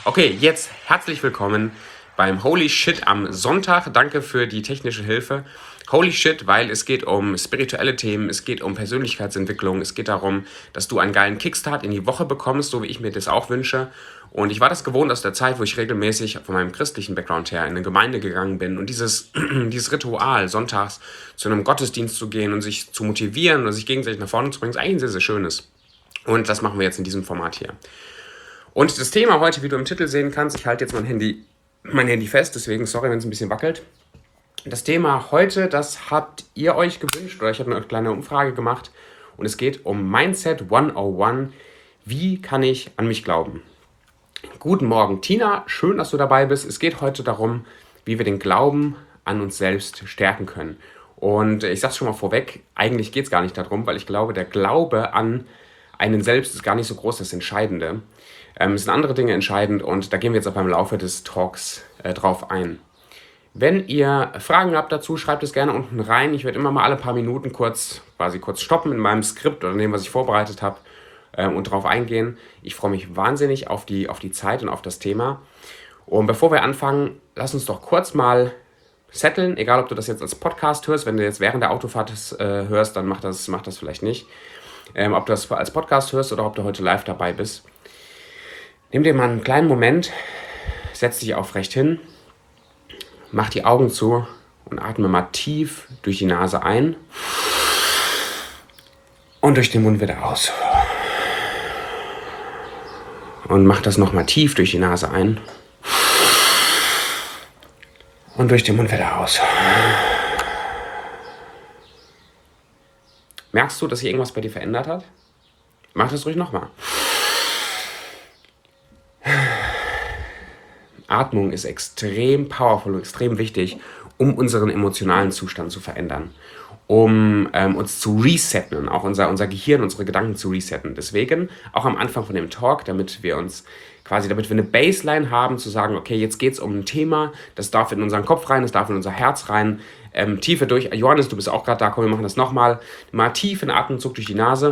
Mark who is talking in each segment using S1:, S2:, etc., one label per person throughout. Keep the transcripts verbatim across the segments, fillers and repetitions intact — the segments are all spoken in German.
S1: Okay, jetzt herzlich willkommen beim Holy Shit am Sonntag. Danke für die technische Hilfe. Holy Shit, weil es geht um spirituelle Themen, es geht um Persönlichkeitsentwicklung, es geht darum, dass du einen geilen Kickstart in die Woche bekommst, so wie ich mir das auch wünsche. Und ich war das gewohnt aus der Zeit, wo ich regelmäßig von meinem christlichen Background her in eine Gemeinde gegangen bin. Und dieses, dieses Ritual, sonntags zu einem Gottesdienst zu gehen und sich zu motivieren und sich gegenseitig nach vorne zu bringen, ist eigentlich ein sehr, sehr schönes. Und das machen wir jetzt in diesem Format hier. Und das Thema heute, wie du im Titel sehen kannst, ich halte jetzt mein Handy, mein Handy fest, deswegen sorry, wenn es ein bisschen wackelt. Das Thema heute, das habt ihr euch gewünscht, oder ich habe eine kleine Umfrage gemacht, und es geht um Mindset hundertundeins. Wie kann ich an mich glauben? Guten Morgen, Tina, schön, dass du dabei bist. Es geht heute darum, wie wir den Glauben an uns selbst stärken können. Und ich sage es schon mal vorweg, eigentlich geht es gar nicht darum, weil ich glaube, der Glaube an einen selbst ist gar nicht so groß das Entscheidende. Ähm, es sind andere Dinge entscheidend, und da gehen wir jetzt auch beim Laufe des Talks äh, drauf ein. Wenn ihr Fragen habt dazu, schreibt es gerne unten rein. Ich werde immer mal alle paar Minuten kurz, quasi kurz stoppen in meinem Skript oder dem, was ich vorbereitet habe, ähm, und darauf eingehen. Ich freue mich wahnsinnig auf die, auf die Zeit und auf das Thema. Und bevor wir anfangen, lass uns doch kurz mal setteln, egal ob du das jetzt als Podcast hörst. Wenn du jetzt während der Autofahrt das, äh, hörst, dann mach das, mach das vielleicht nicht. Ähm, ob du das als Podcast hörst oder ob du heute live dabei bist. Nimm dir mal einen kleinen Moment, setz dich aufrecht hin, mach die Augen zu und atme mal tief durch die Nase ein und durch den Mund wieder aus. Und mach das nochmal tief durch die Nase ein und durch den Mund wieder aus. Merkst du, dass sich irgendwas bei dir verändert hat? Mach das ruhig nochmal. Atmung ist extrem powerful und extrem wichtig, um unseren emotionalen Zustand zu verändern, um ähm, uns zu resetten, auch unser, unser Gehirn, unsere Gedanken zu resetten. Deswegen auch am Anfang von dem Talk, damit wir uns quasi, damit wir eine Baseline haben, zu sagen, okay, jetzt geht es um ein Thema, das darf in unseren Kopf rein, das darf in unser Herz rein, ähm, tiefe durch. Johannes, du bist auch gerade da, komm, wir machen das nochmal. Mal tief in Atemzug durch die Nase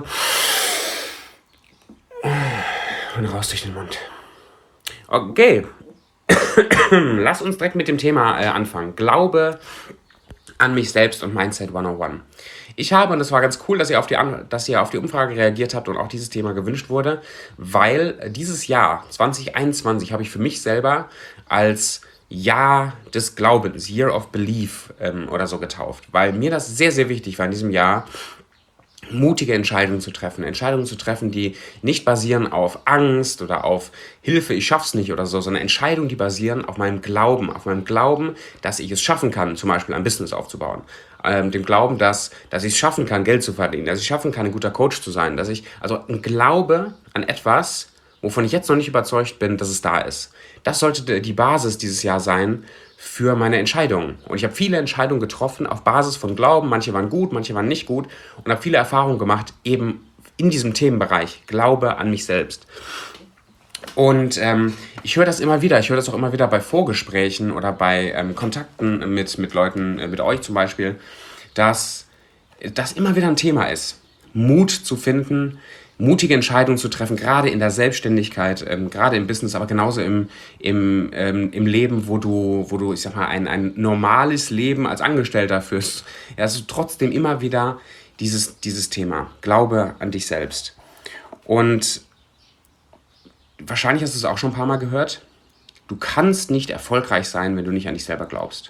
S1: und raus durch den Mund. Okay. Lass uns direkt mit dem Thema äh, anfangen. Glaube an mich selbst und Mindset hundertundeins. Ich habe, und das war ganz cool, dass ihr, auf die, dass ihr auf die Umfrage reagiert habt und auch dieses Thema gewünscht wurde, weil dieses Jahr zwanzig einundzwanzig habe ich für mich selber als Jahr des Glaubens, Year of Belief ähm, oder so getauft, weil mir das sehr, sehr wichtig war in diesem Jahr, mutige Entscheidungen zu treffen. Entscheidungen zu treffen, die nicht basieren auf Angst oder auf Hilfe, ich schaff's nicht oder so, sondern Entscheidungen, die basieren auf meinem Glauben, auf meinem Glauben, dass ich es schaffen kann, zum Beispiel ein Business aufzubauen. Ähm, dem Glauben, dass, dass ich es schaffen kann, Geld zu verdienen, dass ich es schaffen kann, ein guter Coach zu sein, dass ich, also ein Glaube an etwas, wovon ich jetzt noch nicht überzeugt bin, dass es da ist. Das sollte die Basis dieses Jahr sein für meine Entscheidungen. Und ich habe viele Entscheidungen getroffen auf Basis von Glauben. Manche waren gut, manche waren nicht gut. Und habe viele Erfahrungen gemacht, eben in diesem Themenbereich, Glaube an mich selbst. Und ähm, ich höre das immer wieder. Ich höre das auch immer wieder bei Vorgesprächen oder bei ähm, Kontakten mit, mit Leuten, äh, mit euch zum Beispiel, dass das immer wieder ein Thema ist. Mut zu finden, mutige Entscheidungen zu treffen, gerade in der Selbstständigkeit, ähm, gerade im Business, aber genauso im, im, ähm, im Leben, wo du, wo du, ich sag mal, ein, ein normales Leben als Angestellter führst. Ja, also trotzdem immer wieder dieses, dieses Thema, Glaube an dich selbst. Und wahrscheinlich hast du es auch schon ein paar Mal gehört, du kannst nicht erfolgreich sein, wenn du nicht an dich selber glaubst.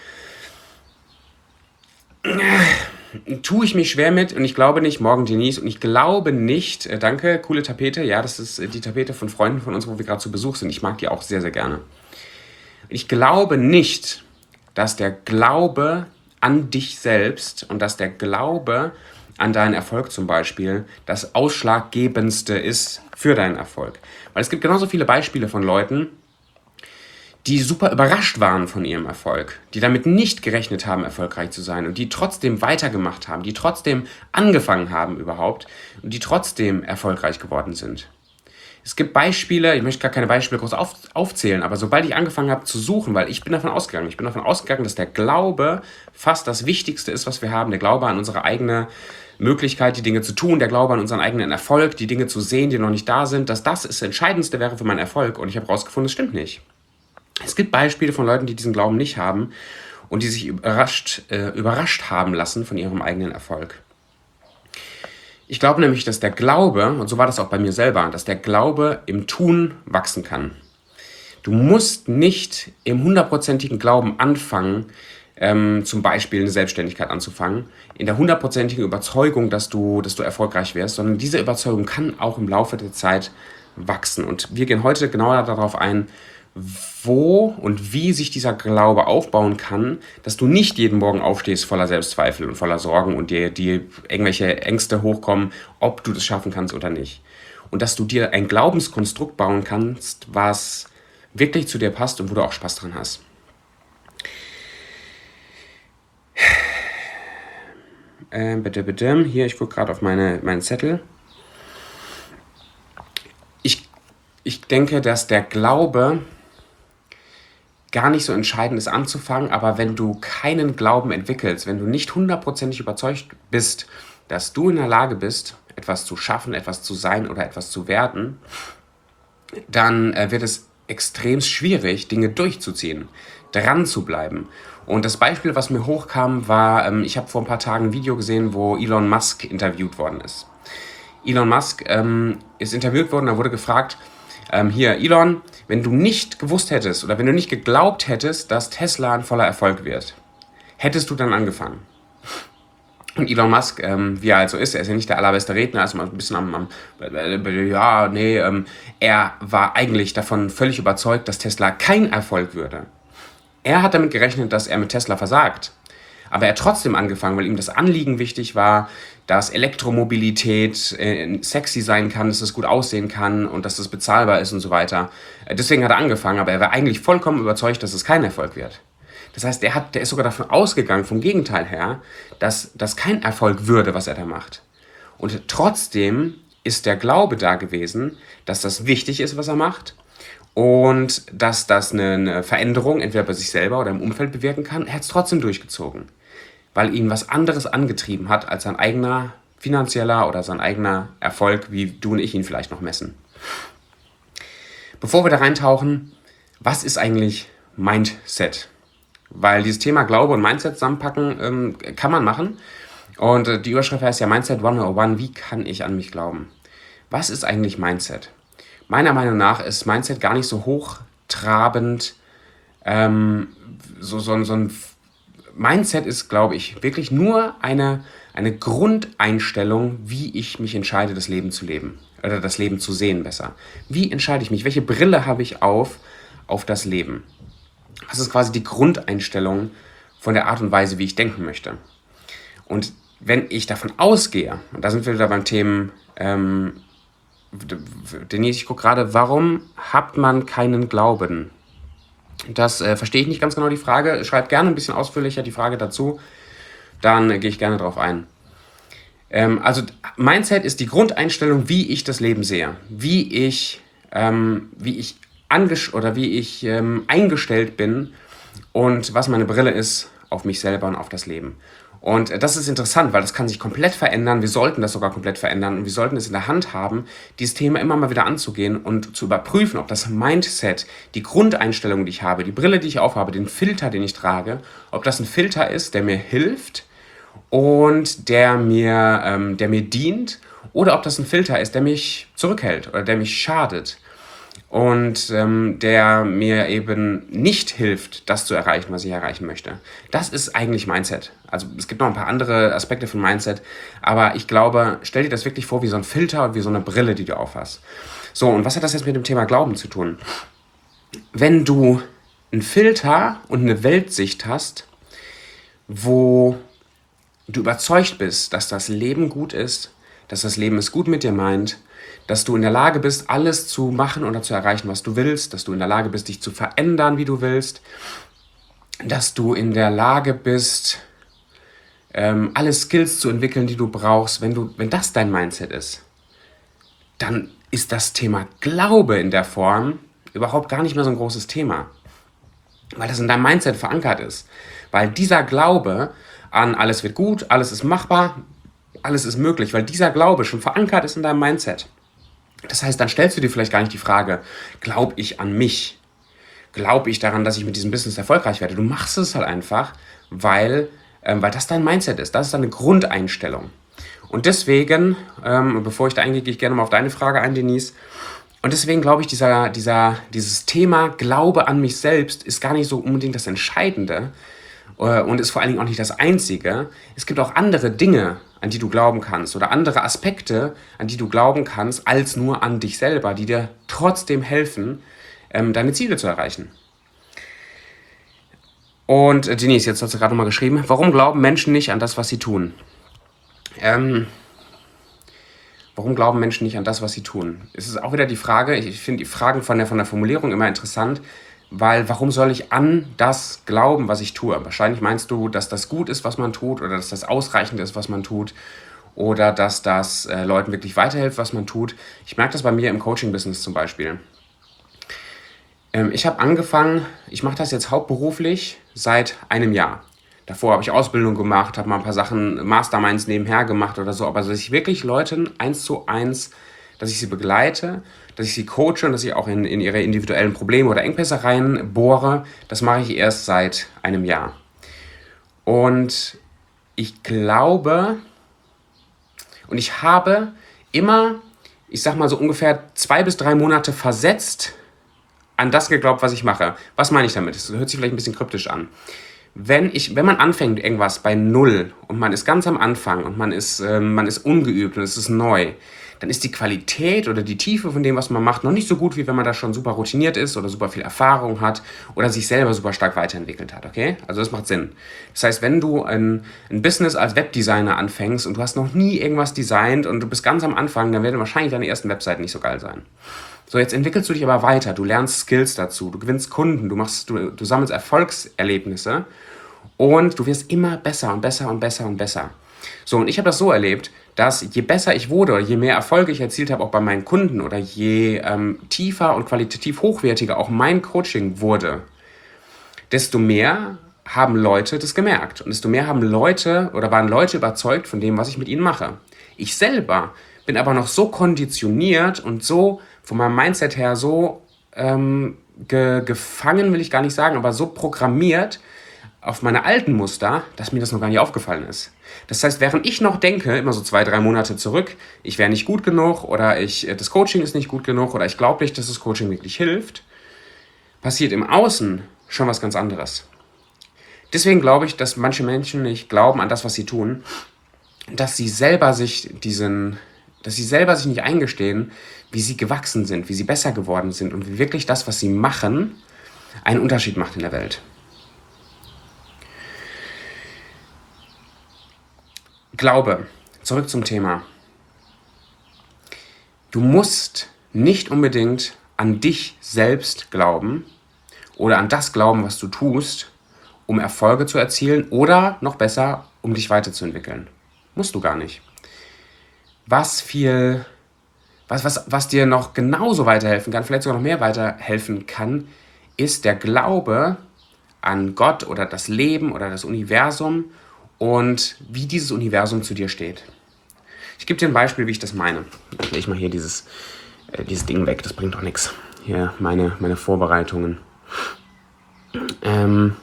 S1: Tue ich mich schwer mit, und ich glaube nicht, morgen Denise, und ich glaube nicht, äh, danke, coole Tapete, ja, das ist äh, die Tapete von Freunden von uns, wo wir gerade zu Besuch sind, ich mag die auch sehr, sehr gerne. Ich glaube nicht, dass der Glaube an dich selbst und dass der Glaube an deinen Erfolg zum Beispiel das Ausschlaggebendste ist für deinen Erfolg. Weil es gibt genauso viele Beispiele von Leuten, die super überrascht waren von ihrem Erfolg, die damit nicht gerechnet haben, erfolgreich zu sein und die trotzdem weitergemacht haben, die trotzdem angefangen haben überhaupt und die trotzdem erfolgreich geworden sind. Es gibt Beispiele, ich möchte gar keine Beispiele groß auf, aufzählen, aber sobald ich angefangen habe zu suchen, weil ich bin davon ausgegangen, ich bin davon ausgegangen, dass der Glaube fast das Wichtigste ist, was wir haben, der Glaube an unsere eigene Möglichkeit, die Dinge zu tun, der Glaube an unseren eigenen Erfolg, die Dinge zu sehen, die noch nicht da sind, dass das das Entscheidendste wäre für meinen Erfolg. Und ich habe herausgefunden, es stimmt nicht. Es gibt Beispiele von Leuten, die diesen Glauben nicht haben und die sich überrascht, äh, überrascht haben lassen von ihrem eigenen Erfolg. Ich glaube nämlich, dass der Glaube, und so war das auch bei mir selber, dass der Glaube im Tun wachsen kann. Du musst nicht im hundertprozentigen Glauben anfangen, ähm, zum Beispiel eine Selbstständigkeit anzufangen, in der hundertprozentigen Überzeugung, dass du, dass du erfolgreich wirst, sondern diese Überzeugung kann auch im Laufe der Zeit wachsen. Und wir gehen heute genauer darauf ein, wo und wie sich dieser Glaube aufbauen kann, dass du nicht jeden Morgen aufstehst voller Selbstzweifel und voller Sorgen und dir, dir irgendwelche Ängste hochkommen, ob du das schaffen kannst oder nicht. Und dass du dir ein Glaubenskonstrukt bauen kannst, was wirklich zu dir passt und wo du auch Spaß dran hast. Äh, bitte, bitte. Hier, ich gucke gerade auf meine, meinen Zettel. Ich, ich denke, dass der Glaube gar nicht so entscheidend ist anzufangen, aber wenn du keinen Glauben entwickelst, wenn du nicht hundertprozentig überzeugt bist, dass du in der Lage bist, etwas zu schaffen, etwas zu sein oder etwas zu werden, dann äh, wird es extrem schwierig, Dinge durchzuziehen, dran zu bleiben. Und das Beispiel, was mir hochkam, war, ähm, ich habe vor ein paar Tagen ein Video gesehen, wo Elon Musk interviewt worden ist. Elon Musk ähm, ist interviewt worden, da wurde gefragt, ähm, hier, Elon, wenn du nicht gewusst hättest oder wenn du nicht geglaubt hättest, dass Tesla ein voller Erfolg wird, hättest du dann angefangen? Und Elon Musk, ähm, wie er also ist, er ist ja nicht der allerbeste Redner, er ist mal ein bisschen am, am äh, ja, nee, ähm, er war eigentlich davon völlig überzeugt, dass Tesla kein Erfolg würde. Er hat damit gerechnet, dass er mit Tesla versagt. Aber er hat trotzdem angefangen, weil ihm das Anliegen wichtig war, dass Elektromobilität äh, sexy sein kann, dass es gut aussehen kann und dass es bezahlbar ist und so weiter. Äh, deswegen hat er angefangen, aber er war eigentlich vollkommen überzeugt, dass es kein Erfolg wird. Das heißt, er, hat, der ist sogar davon ausgegangen, vom Gegenteil her, dass das kein Erfolg würde, was er da macht. Und trotzdem ist der Glaube da gewesen, dass das wichtig ist, was er macht und dass das eine, eine Veränderung entweder bei sich selber oder im Umfeld bewirken kann. Er hat es trotzdem durchgezogen, weil ihn was anderes angetrieben hat als sein eigener finanzieller oder sein eigener Erfolg, wie du und ich ihn vielleicht noch messen. Bevor wir da reintauchen, was ist eigentlich Mindset? Weil dieses Thema Glaube und Mindset zusammenpacken ähm, kann man machen. Und äh, die Überschrift heißt ja Mindset hundertundeins, wie kann ich an mich glauben? Was ist eigentlich Mindset? Meiner Meinung nach ist Mindset gar nicht so hochtrabend. Ähm, so, so, so ein Mindset ist, glaube ich, wirklich nur eine, eine Grundeinstellung, wie ich mich entscheide, das Leben zu leben. Oder das Leben zu sehen besser. Wie entscheide ich mich? Welche Brille habe ich auf, auf das Leben? Das ist quasi die Grundeinstellung von der Art und Weise, wie ich denken möchte. Und wenn ich davon ausgehe, und da sind wir wieder beim Thema, ähm, Denise, ich gucke gerade, warum hat man keinen Glauben? Das äh, verstehe ich nicht ganz genau, die Frage. Schreibt gerne ein bisschen ausführlicher die Frage dazu, dann äh, gehe ich gerne drauf ein. Ähm, also Mindset ist die Grundeinstellung, wie ich das Leben sehe, wie ich, ähm, wie ich anges- oder wie ich ähm, eingestellt bin und was meine Brille ist auf mich selber und auf das Leben. Und äh, das ist interessant, weil das kann sich komplett verändern. Wir sollten das sogar komplett verändern und wir sollten es in der Hand haben, dieses Thema immer mal wieder anzugehen und zu überprüfen, ob das Mindset, die Grundeinstellung, die ich habe, die Brille, die ich aufhabe, den Filter, den ich trage, ob das ein Filter ist, der mir hilft und der mir, ähm, der mir dient, oder ob das ein Filter ist, der mich zurückhält oder der mich schadet. Und ähm, der mir eben nicht hilft, das zu erreichen, was ich erreichen möchte. Das ist eigentlich Mindset. Also es gibt noch ein paar andere Aspekte von Mindset, aber ich glaube, stell dir das wirklich vor wie so ein Filter, wie so eine Brille, die du aufhast. So, und was hat das jetzt mit dem Thema Glauben zu tun? Wenn du einen Filter und eine Weltsicht hast, wo du überzeugt bist, dass das Leben gut ist, dass das Leben es gut mit dir meint, dass du in der Lage bist, alles zu machen oder zu erreichen, was du willst, dass du in der Lage bist, dich zu verändern, wie du willst, dass du in der Lage bist, ähm, alle Skills zu entwickeln, die du brauchst. Wenn du, wenn das dein Mindset ist, dann ist das Thema Glaube in der Form überhaupt gar nicht mehr so ein großes Thema. Weil das in deinem Mindset verankert ist. Weil dieser Glaube an alles wird gut, alles ist machbar, alles ist möglich, weil dieser Glaube schon verankert ist in deinem Mindset. Das heißt, dann stellst du dir vielleicht gar nicht die Frage, glaube ich an mich? Glaube ich daran, dass ich mit diesem Business erfolgreich werde? Du machst es halt einfach, weil, ähm, weil das dein Mindset ist. Das ist deine Grundeinstellung. Und deswegen, ähm, bevor ich da eingehe, gehe ich gerne mal auf deine Frage ein, Denise. Und deswegen glaube ich, dieser, dieser, dieses Thema Glaube an mich selbst ist gar nicht so unbedingt das Entscheidende äh, und ist vor allen Dingen auch nicht das Einzige. Es gibt auch andere Dinge, an die du glauben kannst oder andere Aspekte, an die du glauben kannst, als nur an dich selber, die dir trotzdem helfen, ähm, deine Ziele zu erreichen. Und äh, Denise, jetzt hast du gerade nochmal geschrieben, warum glauben Menschen nicht an das, was sie tun? Ähm... Warum glauben Menschen nicht an das, was sie tun? Es ist auch wieder die Frage, ich finde die Fragen von der, von der Formulierung immer interessant, weil warum soll ich an das glauben, was ich tue? Wahrscheinlich meinst du, dass das gut ist, was man tut, oder dass das ausreichend ist, was man tut, oder dass das äh, Leuten wirklich weiterhilft, was man tut. Ich merke das bei mir im Coaching-Business zum Beispiel. Ähm, ich habe angefangen, ich mache das jetzt hauptberuflich seit einem Jahr. Davor habe ich Ausbildung gemacht, habe mal ein paar Sachen, Masterminds nebenher gemacht oder so. Aber dass ich wirklich Leuten eins zu eins, dass ich sie begleite, dass ich sie coache und dass ich auch in, in ihre individuellen Probleme oder Engpässe reinbohre, das mache ich erst seit einem Jahr. Und ich glaube, und ich habe immer, ich sag mal so ungefähr zwei bis drei Monate versetzt an das geglaubt, was ich mache. Was meine ich damit? Das hört sich vielleicht ein bisschen kryptisch an. Wenn, ich, wenn man anfängt irgendwas bei Null und man ist ganz am Anfang und man ist, äh, man ist ungeübt und es ist neu, dann ist die Qualität oder die Tiefe von dem, was man macht, noch nicht so gut, wie wenn man da schon super routiniert ist oder super viel Erfahrung hat oder sich selber super stark weiterentwickelt hat, okay? Also das macht Sinn. Das heißt, wenn du ein, ein Business als Webdesigner anfängst und du hast noch nie irgendwas designt und du bist ganz am Anfang, dann werden wahrscheinlich deine ersten Webseiten nicht so geil sein. So, jetzt entwickelst du dich aber weiter, du lernst Skills dazu, du gewinnst Kunden, du, machst, du, du sammelst Erfolgserlebnisse und du wirst immer besser und besser und besser und besser. So, und ich habe das so erlebt, dass je besser ich wurde, je mehr Erfolge ich erzielt habe, auch bei meinen Kunden oder je ähm, tiefer und qualitativ hochwertiger auch mein Coaching wurde, desto mehr haben Leute das gemerkt und desto mehr haben Leute oder waren Leute überzeugt von dem, was ich mit ihnen mache. Ich selber bin aber noch so konditioniert und so von meinem Mindset her so ähm, ge- gefangen, will ich gar nicht sagen, aber so programmiert auf meine alten Muster, dass mir das noch gar nicht aufgefallen ist. Das heißt, während ich noch denke, immer so zwei, drei Monate zurück, ich wäre nicht gut genug oder ich, das Coaching ist nicht gut genug oder ich glaube nicht, dass das Coaching wirklich hilft, passiert im Außen schon was ganz anderes. Deswegen glaube ich, dass manche Menschen nicht glauben an das, was sie tun, dass sie selber sich diesen, dass sie selber sich nicht eingestehen, wie sie gewachsen sind, wie sie besser geworden sind und wie wirklich das, was sie machen, einen Unterschied macht in der Welt. Glaube, zurück zum Thema. Du musst nicht unbedingt an dich selbst glauben oder an das glauben, was du tust, um Erfolge zu erzielen oder noch besser, um dich weiterzuentwickeln. Musst du gar nicht. Was viel, was, was, was dir noch genauso weiterhelfen kann, vielleicht sogar noch mehr weiterhelfen kann, ist der Glaube an Gott oder das Leben oder das Universum und wie dieses Universum zu dir steht. Ich gebe dir ein Beispiel, wie ich das meine. Ich lege mal hier dieses, äh, dieses Ding weg, das bringt doch nichts. Hier meine, meine Vorbereitungen. Ähm,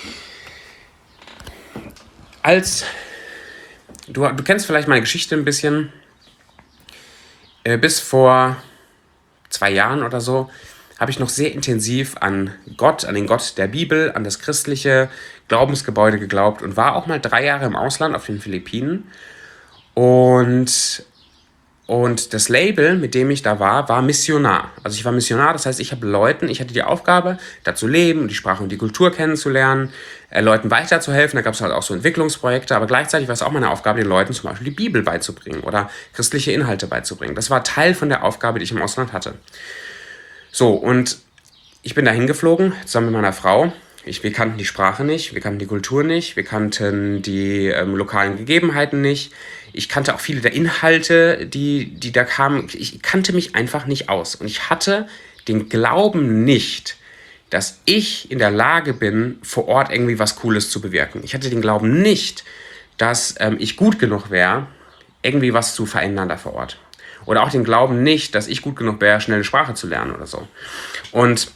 S1: als du, du kennst vielleicht meine Geschichte ein bisschen. Äh, bis vor zwei Jahren oder so habe ich noch sehr intensiv an Gott, an den Gott der Bibel, an das christliche Glaubensgebäude geglaubt und war auch mal drei Jahre im Ausland auf den Philippinen. Und, und das Label, mit dem ich da war, war Missionar. Also ich war Missionar, das heißt, ich habe Leuten, ich hatte die Aufgabe, da zu leben, die Sprache und die Kultur kennenzulernen, äh, Leuten weiterzuhelfen. Da gab es halt auch so Entwicklungsprojekte, aber gleichzeitig war es auch meine Aufgabe, den Leuten zum Beispiel die Bibel beizubringen oder christliche Inhalte beizubringen. Das war Teil von der Aufgabe, die ich im Ausland hatte. So, und ich bin da hingeflogen, zusammen mit meiner Frau, Ich, wir kannten die Sprache nicht, wir kannten die Kultur nicht, wir kannten die ähm, lokalen Gegebenheiten nicht. Ich kannte auch viele der Inhalte, die, die da kamen. Ich kannte mich einfach nicht aus. Und ich hatte den Glauben nicht, dass ich in der Lage bin, vor Ort irgendwie was Cooles zu bewirken. Ich hatte den Glauben nicht, dass ähm, ich gut genug wäre, irgendwie was zu verändern da vor Ort. Oder auch den Glauben nicht, dass ich gut genug wäre, schnell eine Sprache zu lernen oder so. Und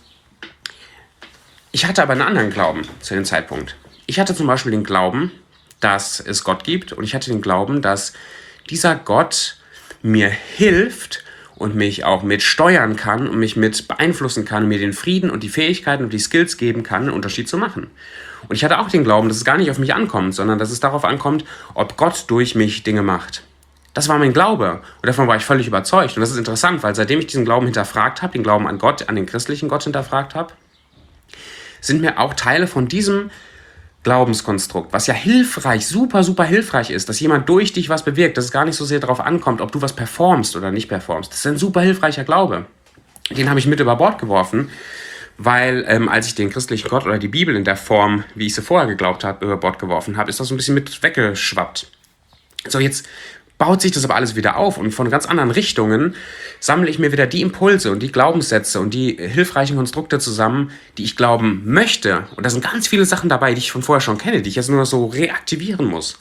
S1: ich hatte aber einen anderen Glauben zu dem Zeitpunkt. Ich hatte zum Beispiel den Glauben, dass es Gott gibt, und ich hatte den Glauben, dass dieser Gott mir hilft und mich auch mit steuern kann und mich mit beeinflussen kann und mir den Frieden und die Fähigkeiten und die Skills geben kann, einen Unterschied zu machen. Und ich hatte auch den Glauben, dass es gar nicht auf mich ankommt, sondern dass es darauf ankommt, ob Gott durch mich Dinge macht. Das war mein Glaube und davon war ich völlig überzeugt. Und das ist interessant, weil seitdem ich diesen Glauben hinterfragt habe, den Glauben an Gott, an den christlichen Gott hinterfragt habe, sind mir auch Teile von diesem Glaubenskonstrukt, was ja hilfreich, super, super hilfreich ist, dass jemand durch dich was bewirkt, dass es gar nicht so sehr darauf ankommt, ob du was performst oder nicht performst. Das ist ein super hilfreicher Glaube. Den habe ich mit über Bord geworfen, weil ähm, als ich den christlichen Gott oder die Bibel in der Form, wie ich sie vorher geglaubt habe, über Bord geworfen habe, ist das so ein bisschen mit weggeschwappt. So, jetzt baut sich das aber alles wieder auf und von ganz anderen Richtungen sammle ich mir wieder die Impulse und die Glaubenssätze und die hilfreichen Konstrukte zusammen, die ich glauben möchte. Und da sind ganz viele Sachen dabei, die ich von vorher schon kenne, die ich jetzt nur noch so reaktivieren muss.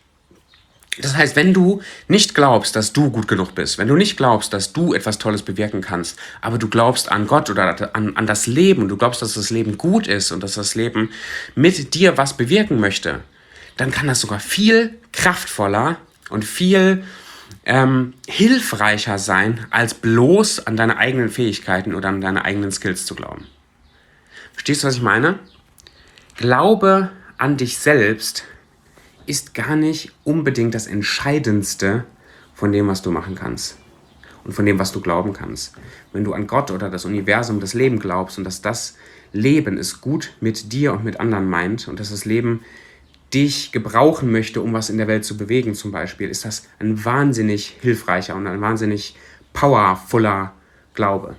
S1: Das heißt, wenn du nicht glaubst, dass du gut genug bist, wenn du nicht glaubst, dass du etwas Tolles bewirken kannst, aber du glaubst an Gott oder an, an das Leben und du glaubst, dass das Leben gut ist und dass das Leben mit dir was bewirken möchte, dann kann das sogar viel kraftvoller und viel ähm, hilfreicher sein, als bloß an deine eigenen Fähigkeiten oder an deine eigenen Skills zu glauben. Verstehst du, was ich meine? Glaube an dich selbst ist gar nicht unbedingt das Entscheidendste von dem, was du machen kannst und von dem, was du glauben kannst. Wenn du an Gott oder das Universum, das Leben glaubst und dass das Leben es gut mit dir und mit anderen meint und dass das Leben dich gebrauchen möchte, um was in der Welt zu bewegen zum Beispiel, ist das ein wahnsinnig hilfreicher und ein wahnsinnig powervoller Glaube.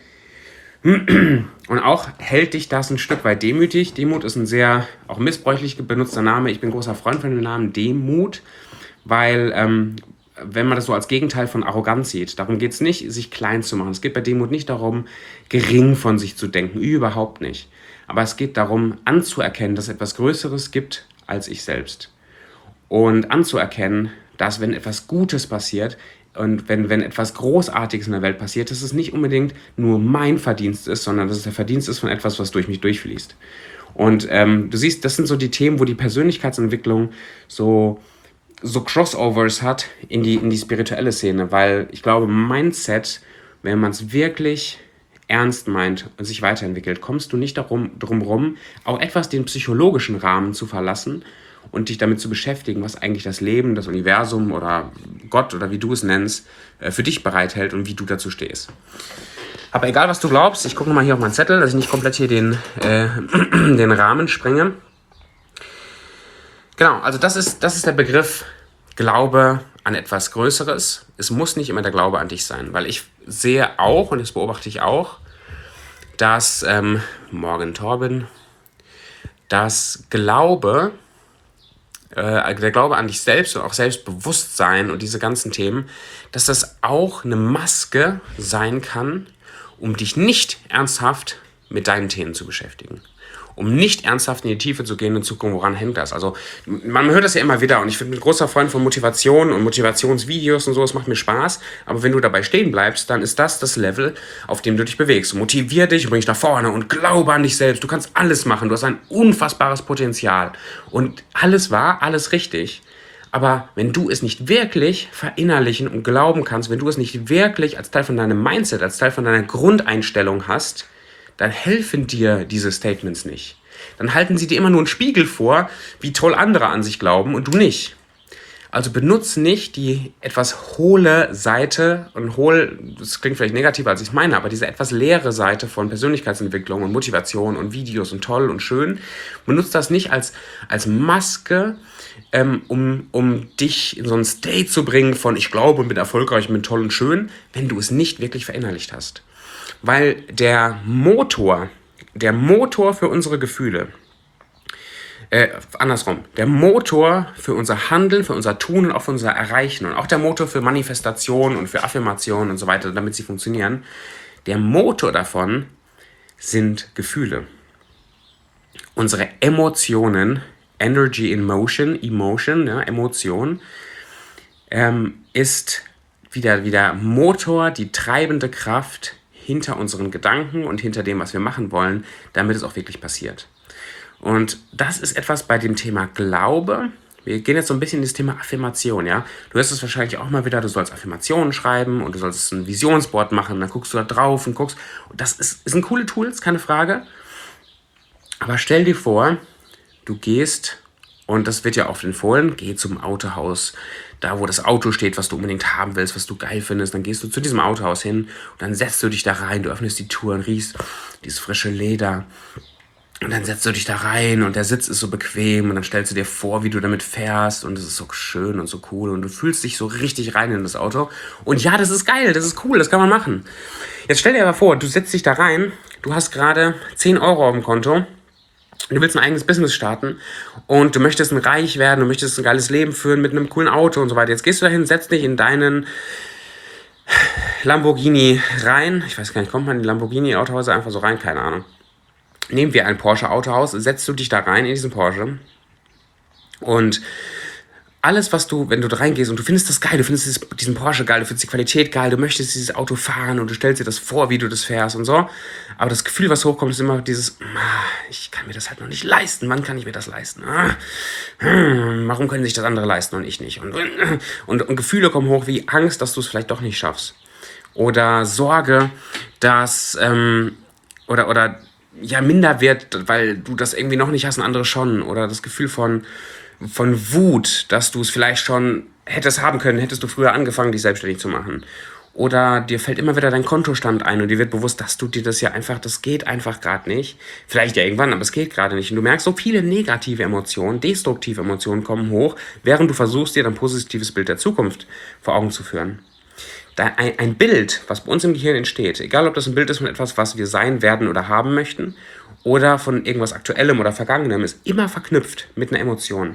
S1: Und auch hält dich das ein Stück weit demütig. Demut ist ein sehr auch missbräuchlich benutzter Name. Ich bin großer Freund von dem Namen Demut, weil ähm, wenn man das so als Gegenteil von Arroganz sieht, darum geht es nicht, sich klein zu machen. Es geht bei Demut nicht darum, gering von sich zu denken, überhaupt nicht. Aber es geht darum, anzuerkennen, dass es etwas Größeres gibt als ich selbst. Und anzuerkennen, dass wenn etwas Gutes passiert und wenn, wenn etwas Großartiges in der Welt passiert, dass es nicht unbedingt nur mein Verdienst ist, sondern dass es der Verdienst ist von etwas, was durch mich durchfließt. Und ähm, du siehst, das sind so die Themen, wo die Persönlichkeitsentwicklung so, so Crossovers hat in die, in die spirituelle Szene, weil ich glaube, Mindset, wenn man es wirklich ernst meint und sich weiterentwickelt, kommst du nicht darum, drum rum, auch etwas den psychologischen Rahmen zu verlassen und dich damit zu beschäftigen, was eigentlich das Leben, das Universum oder Gott oder wie du es nennst, für dich bereithält und wie du dazu stehst. Aber egal, was du glaubst, ich gucke mal hier auf meinen Zettel, dass ich nicht komplett hier den, äh, den Rahmen sprenge. Genau, also das ist, das ist der Begriff Glaube an etwas Größeres. Es muss nicht immer der Glaube an dich sein, weil ich sehe auch, und das beobachte ich auch, dass, ähm, Morgen Torben, dass Glaube, äh, der Glaube an dich selbst und auch Selbstbewusstsein und diese ganzen Themen, dass das auch eine Maske sein kann, um dich nicht ernsthaft mit deinen Themen zu beschäftigen. Um nicht ernsthaft in die Tiefe zu gehen und zu gucken, woran hängt das. Also man hört das ja immer wieder und ich bin ein großer Freund von Motivation und Motivationsvideos und so, es macht mir Spaß, aber wenn du dabei stehen bleibst, dann ist das das Level, auf dem du dich bewegst. Motivier dich, bring dich nach vorne und glaube an dich selbst. Du kannst alles machen, du hast ein unfassbares Potenzial und alles wahr, alles richtig. Aber wenn du es nicht wirklich verinnerlichen und glauben kannst, wenn du es nicht wirklich als Teil von deinem Mindset, als Teil von deiner Grundeinstellung hast, dann helfen dir diese Statements nicht. Dann halten sie dir immer nur einen Spiegel vor, wie toll andere an sich glauben und du nicht. Also benutze nicht die etwas hohle Seite, und hohl, das klingt vielleicht negativer, als ich es meine, aber diese etwas leere Seite von Persönlichkeitsentwicklung und Motivation und Videos und toll und schön. Benutze das nicht als, als Maske, ähm, um, um dich in so einen State zu bringen von ich glaube und bin erfolgreich und bin toll und schön, wenn du es nicht wirklich verinnerlicht hast. Weil der Motor der Motor für unsere Gefühle, äh, andersrum, der Motor für unser Handeln, für unser Tun und auch für unser Erreichen und auch der Motor für Manifestation und für Affirmation und so weiter, damit sie funktionieren, der Motor davon sind Gefühle. Unsere Emotionen, Energy in Motion, Emotion, ja, Emotion, ähm, ist wieder, wieder Motor, die treibende Kraft hinter unseren Gedanken und hinter dem, was wir machen wollen, damit es auch wirklich passiert. Und das ist etwas bei dem Thema Glaube. Wir gehen jetzt so ein bisschen in das Thema Affirmation, ja. Du hörst es wahrscheinlich auch mal wieder, du sollst Affirmationen schreiben und du sollst ein Visionsboard machen, dann guckst du da drauf und guckst. Und das ist, ist ein cooles Tool, ist keine Frage. Aber stell dir vor, du gehst, und das wird ja oft empfohlen, geh zum Autohaus, da wo das Auto steht, was du unbedingt haben willst, was du geil findest, dann gehst du zu diesem Autohaus hin und dann setzt du dich da rein, du öffnest die Tür und riechst dieses frische Leder. Und dann setzt du dich da rein und der Sitz ist so bequem und dann stellst du dir vor, wie du damit fährst und es ist so schön und so cool und du fühlst dich so richtig rein in das Auto. Und ja, das ist geil, das ist cool, das kann man machen. Jetzt stell dir aber vor, du setzt dich da rein, du hast gerade zehn Euro auf dem Konto, du willst ein eigenes Business starten und du möchtest ein reich werden, du möchtest ein geiles Leben führen mit einem coolen Auto und so weiter. Jetzt gehst du dahin, setzt dich in deinen Lamborghini rein. Ich weiß gar nicht, kommt man in die Lamborghini-Autohäuser einfach so rein? Keine Ahnung. Nehmen wir ein Porsche-Autohaus, setzt du dich da rein in diesen Porsche und alles, was du, wenn du da reingehst und du findest das geil, du findest dieses, diesen Porsche geil, du findest die Qualität geil, du möchtest dieses Auto fahren und du stellst dir das vor, wie du das fährst und so, aber das Gefühl, was hochkommt, ist immer dieses, ah, ich kann mir das halt noch nicht leisten, wann kann ich mir das leisten? Ah, hm, warum können sich das andere leisten und ich nicht? Und, und, und Gefühle kommen hoch wie Angst, dass du es vielleicht doch nicht schaffst oder Sorge, dass, ähm, oder, oder, ja, Minderwert, weil du das irgendwie noch nicht hast und andere schon. Oder das Gefühl von, von Wut, dass du es vielleicht schon hättest haben können, hättest du früher angefangen, dich selbstständig zu machen. Oder dir fällt immer wieder dein Kontostand ein und dir wird bewusst, dass du dir das ja einfach, das geht einfach gerade nicht. Vielleicht ja irgendwann, aber es geht gerade nicht. Und du merkst, so viele negative Emotionen, destruktive Emotionen kommen hoch, während du versuchst, dir ein positives Bild der Zukunft vor Augen zu führen. Ein Bild, was bei uns im Gehirn entsteht, egal ob das ein Bild ist von etwas, was wir sein werden oder haben möchten, oder von irgendwas Aktuellem oder Vergangenem, ist immer verknüpft mit einer Emotion.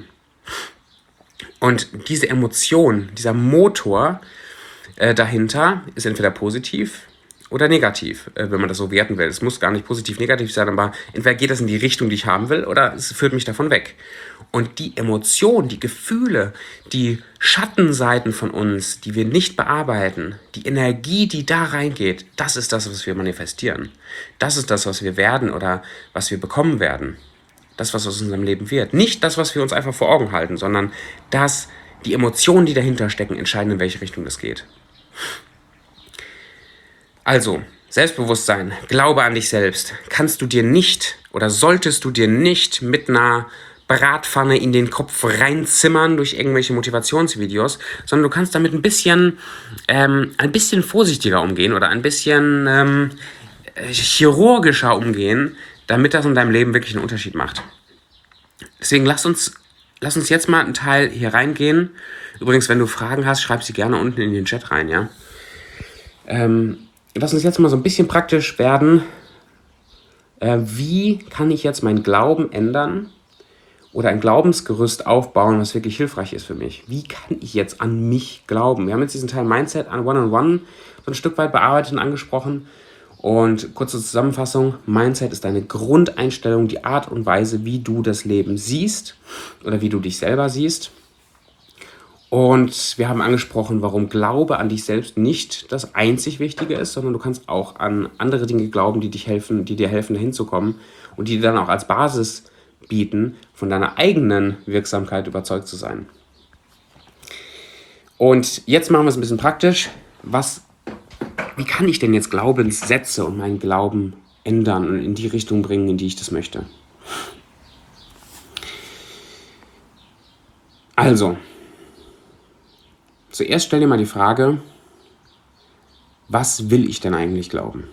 S1: Und diese Emotion, dieser Motor äh, dahinter ist entweder positiv oder negativ, äh, wenn man das so werten will. Es muss gar nicht positiv, negativ sein, aber entweder geht das in die Richtung, die ich haben will, oder es führt mich davon weg. Und die Emotionen, die Gefühle, die Schattenseiten von uns, die wir nicht bearbeiten, die Energie, die da reingeht, das ist das, was wir manifestieren. Das ist das, was wir werden oder was wir bekommen werden. Das, was aus unserem Leben wird. Nicht das, was wir uns einfach vor Augen halten, sondern das, die Emotionen, die dahinter stecken, entscheiden, in welche Richtung das geht. Also, Selbstbewusstsein, Glaube an dich selbst, kannst du dir nicht oder solltest du dir nicht mit einer Bratpfanne in den Kopf reinzimmern durch irgendwelche Motivationsvideos, sondern du kannst damit ein bisschen, ähm, ein bisschen vorsichtiger umgehen oder ein bisschen ähm, chirurgischer umgehen, damit das in deinem Leben wirklich einen Unterschied macht. Deswegen lass uns, lass uns jetzt mal einen Teil hier reingehen. Übrigens, wenn du Fragen hast, schreib sie gerne unten in den Chat rein, ja. Ähm, lass uns jetzt mal so ein bisschen praktisch werden. Äh, wie kann ich jetzt meinen Glauben ändern? Oder ein Glaubensgerüst aufbauen, was wirklich hilfreich ist für mich. Wie kann ich jetzt an mich glauben? Wir haben jetzt diesen Teil Mindset an One-on-One so ein Stück weit bearbeitet und angesprochen. Und kurze Zusammenfassung, Mindset ist deine Grundeinstellung, die Art und Weise, wie du das Leben siehst oder wie du dich selber siehst. Und wir haben angesprochen, warum Glaube an dich selbst nicht das einzig Wichtige ist, sondern du kannst auch an andere Dinge glauben, die dich helfen, die dir helfen, dahin zu kommen und die dir dann auch als Basis bieten, von deiner eigenen Wirksamkeit überzeugt zu sein. Und jetzt machen wir es ein bisschen praktisch. Was, wie kann ich denn jetzt Glaubenssätze und meinen Glauben ändern und in die Richtung bringen, in die ich das möchte? Also, zuerst stell dir mal die Frage, was will ich denn eigentlich glauben?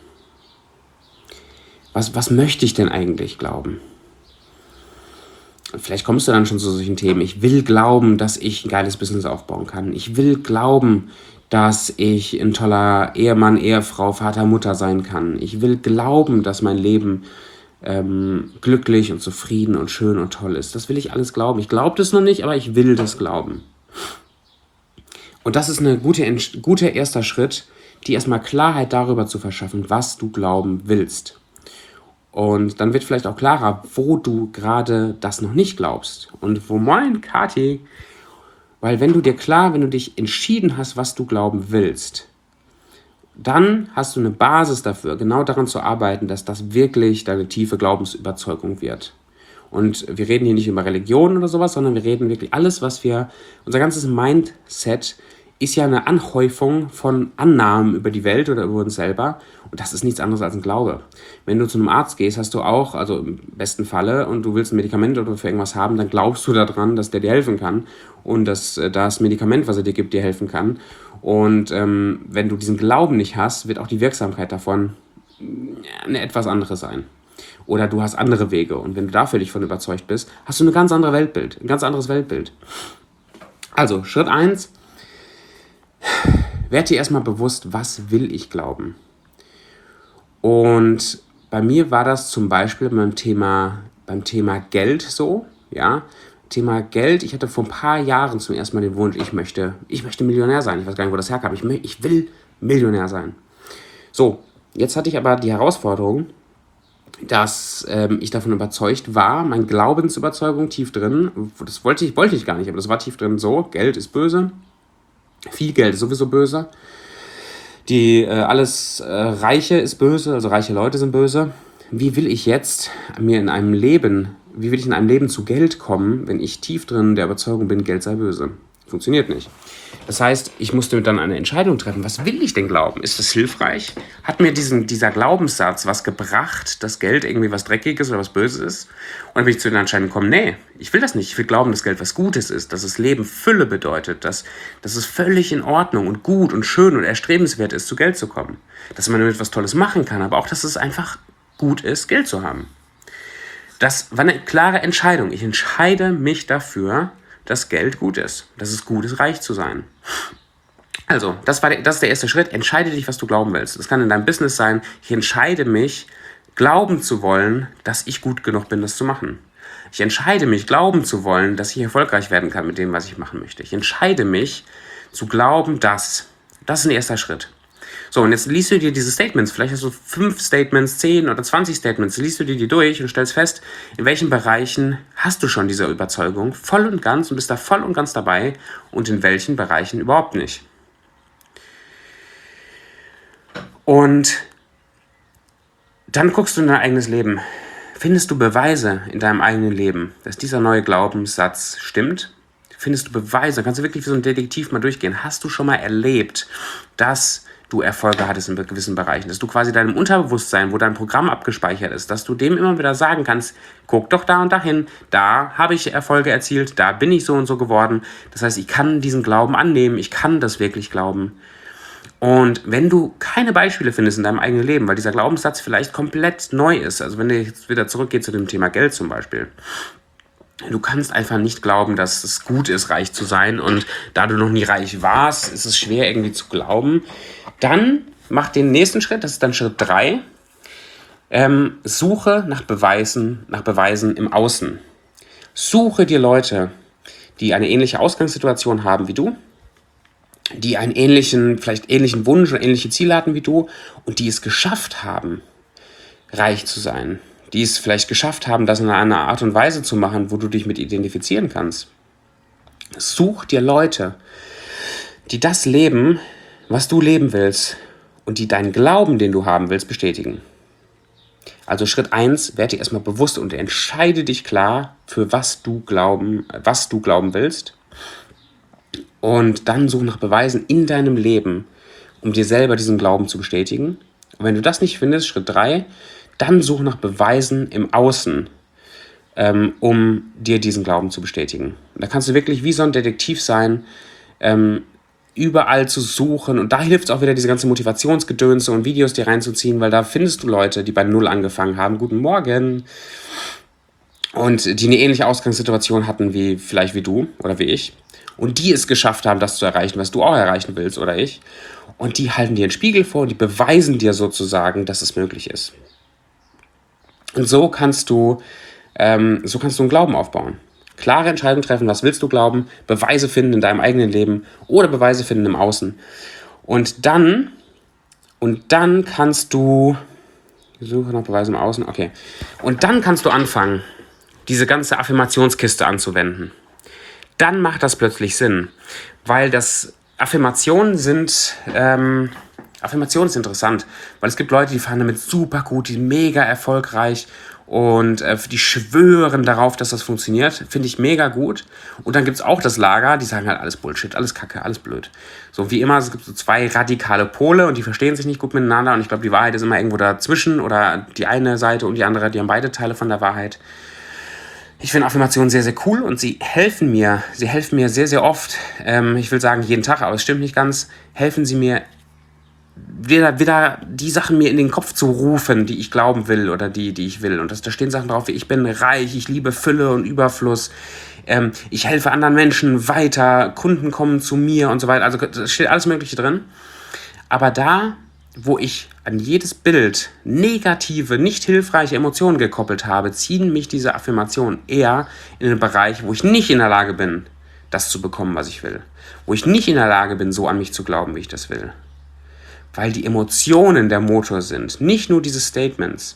S1: Was, was möchte ich denn eigentlich glauben? Vielleicht kommst du dann schon zu solchen Themen. Ich will glauben, dass ich ein geiles Business aufbauen kann. Ich will glauben, dass ich ein toller Ehemann, Ehefrau, Vater, Mutter sein kann. Ich will glauben, dass mein Leben ähm, glücklich und zufrieden und schön und toll ist. Das will ich alles glauben. Ich glaube das noch nicht, aber ich will das glauben. Und das ist ein gute, guter erster Schritt, dir erstmal Klarheit darüber zu verschaffen, was du glauben willst. Und dann wird vielleicht auch klarer, wo du gerade das noch nicht glaubst. Und wo moin, Kathi, weil wenn du dir klar, wenn du dich entschieden hast, was du glauben willst, dann hast du eine Basis dafür, genau daran zu arbeiten, dass das wirklich deine tiefe Glaubensüberzeugung wird. Und wir reden hier nicht über Religion oder sowas, sondern wir reden wirklich alles, was wir, unser ganzes Mindset ist ja eine Anhäufung von Annahmen über die Welt oder über uns selber. Und das ist nichts anderes als ein Glaube. Wenn du zu einem Arzt gehst, hast du auch, also im besten Falle, und du willst ein Medikament oder für irgendwas haben, dann glaubst du daran, dass der dir helfen kann und dass äh, das Medikament, was er dir gibt, dir helfen kann. Und ähm, wenn du diesen Glauben nicht hast, wird auch die Wirksamkeit davon eine etwas andere sein. Oder du hast andere Wege. Und wenn du da völlig von überzeugt bist, hast du ein ganz anderes Weltbild. Ein ganz anderes Weltbild. Also, Schritt eins. Werd dir erstmal bewusst, was will ich glauben? Und bei mir war das zum Beispiel beim Thema, beim Thema Geld so. Ja? Thema Geld. Ich hatte vor ein paar Jahren zum ersten Mal den Wunsch, ich möchte, ich möchte Millionär sein. Ich weiß gar nicht, wo das herkam. Ich, ich will Millionär sein. So, jetzt hatte ich aber die Herausforderung, dass ähm, ich davon überzeugt war, meine Glaubensüberzeugung tief drin, das wollte ich, wollte ich gar nicht, aber das war tief drin so, Geld ist böse, viel Geld ist sowieso böse, die äh, alles äh, Reiche ist böse, also reiche Leute sind böse. Wie will ich jetzt mir in einem Leben, wie will ich in einem Leben zu Geld kommen, wenn ich tief drin der Überzeugung bin, Geld sei böse? Funktioniert nicht. Das heißt, ich musste dann eine Entscheidung treffen. Was will ich denn glauben? Ist das hilfreich? Hat mir diesen, dieser Glaubenssatz was gebracht, dass Geld irgendwie was Dreckiges oder was Böses ist? Und dann bin ich zu der Entscheidung gekommen, nee, ich will das nicht. Ich will glauben, dass Geld was Gutes ist, dass das Leben Fülle bedeutet, dass, dass es völlig in Ordnung und gut und schön und erstrebenswert ist, zu Geld zu kommen. Dass man damit was Tolles machen kann, aber auch, dass es einfach gut ist, Geld zu haben. Das war eine klare Entscheidung. Ich entscheide mich dafür, dass Geld gut ist, dass es gut ist, reich zu sein. Also, das, war der, das ist der erste Schritt. Entscheide dich, was du glauben willst. Das kann in deinem Business sein. Ich entscheide mich, glauben zu wollen, dass ich gut genug bin, das zu machen. Ich entscheide mich, glauben zu wollen, dass ich erfolgreich werden kann mit dem, was ich machen möchte. Ich entscheide mich, zu glauben, dass. Das ist ein erster Schritt. So, und jetzt liest du dir diese Statements, vielleicht hast du fünf Statements, zehn oder zwanzig Statements, liest du dir die durch und stellst fest, in welchen Bereichen hast du schon diese Überzeugung voll und ganz und bist da voll und ganz dabei und in welchen Bereichen überhaupt nicht. Und dann guckst du in dein eigenes Leben. Findest du Beweise in deinem eigenen Leben, dass dieser neue Glaubenssatz stimmt? Findest du Beweise? Kannst du wirklich wie so ein Detektiv mal durchgehen? Hast du schon mal erlebt, dass du Erfolge hattest in gewissen Bereichen, dass du quasi deinem Unterbewusstsein, wo dein Programm abgespeichert ist, dass du dem immer wieder sagen kannst, guck doch da und dahin, da habe ich Erfolge erzielt, da bin ich so und so geworden. Das heißt, ich kann diesen Glauben annehmen, ich kann das wirklich glauben. Und wenn du keine Beispiele findest in deinem eigenen Leben, weil dieser Glaubenssatz vielleicht komplett neu ist, also wenn du jetzt wieder zurückgehst zu dem Thema Geld zum Beispiel, du kannst einfach nicht glauben, dass es gut ist, reich zu sein, und da du noch nie reich warst, ist es schwer irgendwie zu glauben. Dann mach den nächsten Schritt, das ist dann Schritt drei. Ähm, suche nach Beweisen, nach Beweisen im Außen. Suche dir Leute, die eine ähnliche Ausgangssituation haben wie du, die einen ähnlichen, vielleicht ähnlichen Wunsch oder ähnliche Ziele hatten wie du und die es geschafft haben, reich zu sein. Die es vielleicht geschafft haben, das in einer Art und Weise zu machen, wo du dich mit identifizieren kannst. Such dir Leute, die das leben, was du leben willst und die deinen Glauben, den du haben willst, bestätigen. Also Schritt eins, werde dir erstmal bewusst und entscheide dich klar, für was du glauben, was du glauben willst. Und dann such nach Beweisen in deinem Leben, um dir selber diesen Glauben zu bestätigen. Und wenn du das nicht findest, Schritt drei, dann such nach Beweisen im Außen, ähm, um dir diesen Glauben zu bestätigen. Und da kannst du wirklich wie so ein Detektiv sein, ähm, überall zu suchen. Und da hilft es auch wieder, diese ganze Motivationsgedönse und Videos dir reinzuziehen, weil da findest du Leute, die bei Null angefangen haben. Guten Morgen. Und die eine ähnliche Ausgangssituation hatten wie vielleicht wie du oder wie ich. Und die es geschafft haben, das zu erreichen, was du auch erreichen willst oder ich. Und die halten dir einen Spiegel vor und die beweisen dir sozusagen, dass es möglich ist. Und so kannst du, ähm, so kannst du einen Glauben aufbauen. Klare Entscheidungen treffen, was willst du glauben, Beweise finden in deinem eigenen Leben oder Beweise finden im Außen. Und dann, und dann kannst du, Suche nach Beweisen im Außen, okay. Und dann kannst du anfangen, diese ganze Affirmationskiste anzuwenden. Dann macht das plötzlich Sinn, weil das Affirmationen sind, ähm, Affirmationen ist interessant, weil es gibt Leute, die fahren damit super gut, die sind mega erfolgreich und äh, die schwören darauf, dass das funktioniert. Finde ich mega gut. Und dann gibt es auch das Lager, die sagen halt alles Bullshit, alles Kacke, alles blöd. So wie immer, es gibt so zwei radikale Pole und die verstehen sich nicht gut miteinander und ich glaube, die Wahrheit ist immer irgendwo dazwischen oder die eine Seite und die andere, die haben beide Teile von der Wahrheit. Ich finde Affirmationen sehr, sehr cool und sie helfen mir, sie helfen mir sehr, sehr oft, ähm, ich will sagen jeden Tag, aber es stimmt nicht ganz, helfen sie mir wieder, wieder die Sachen mir in den Kopf zu rufen, die ich glauben will oder die, die ich will. Und das, da stehen Sachen drauf wie, ich bin reich, ich liebe Fülle und Überfluss, ähm, ich helfe anderen Menschen weiter, Kunden kommen zu mir und so weiter. Also da steht alles Mögliche drin. Aber da, wo ich an jedes Bild negative, nicht hilfreiche Emotionen gekoppelt habe, ziehen mich diese Affirmationen eher in den Bereich, wo ich nicht in der Lage bin, das zu bekommen, was ich will. Wo ich nicht in der Lage bin, so an mich zu glauben, wie ich das will. Weil die Emotionen der Motor sind, nicht nur diese Statements.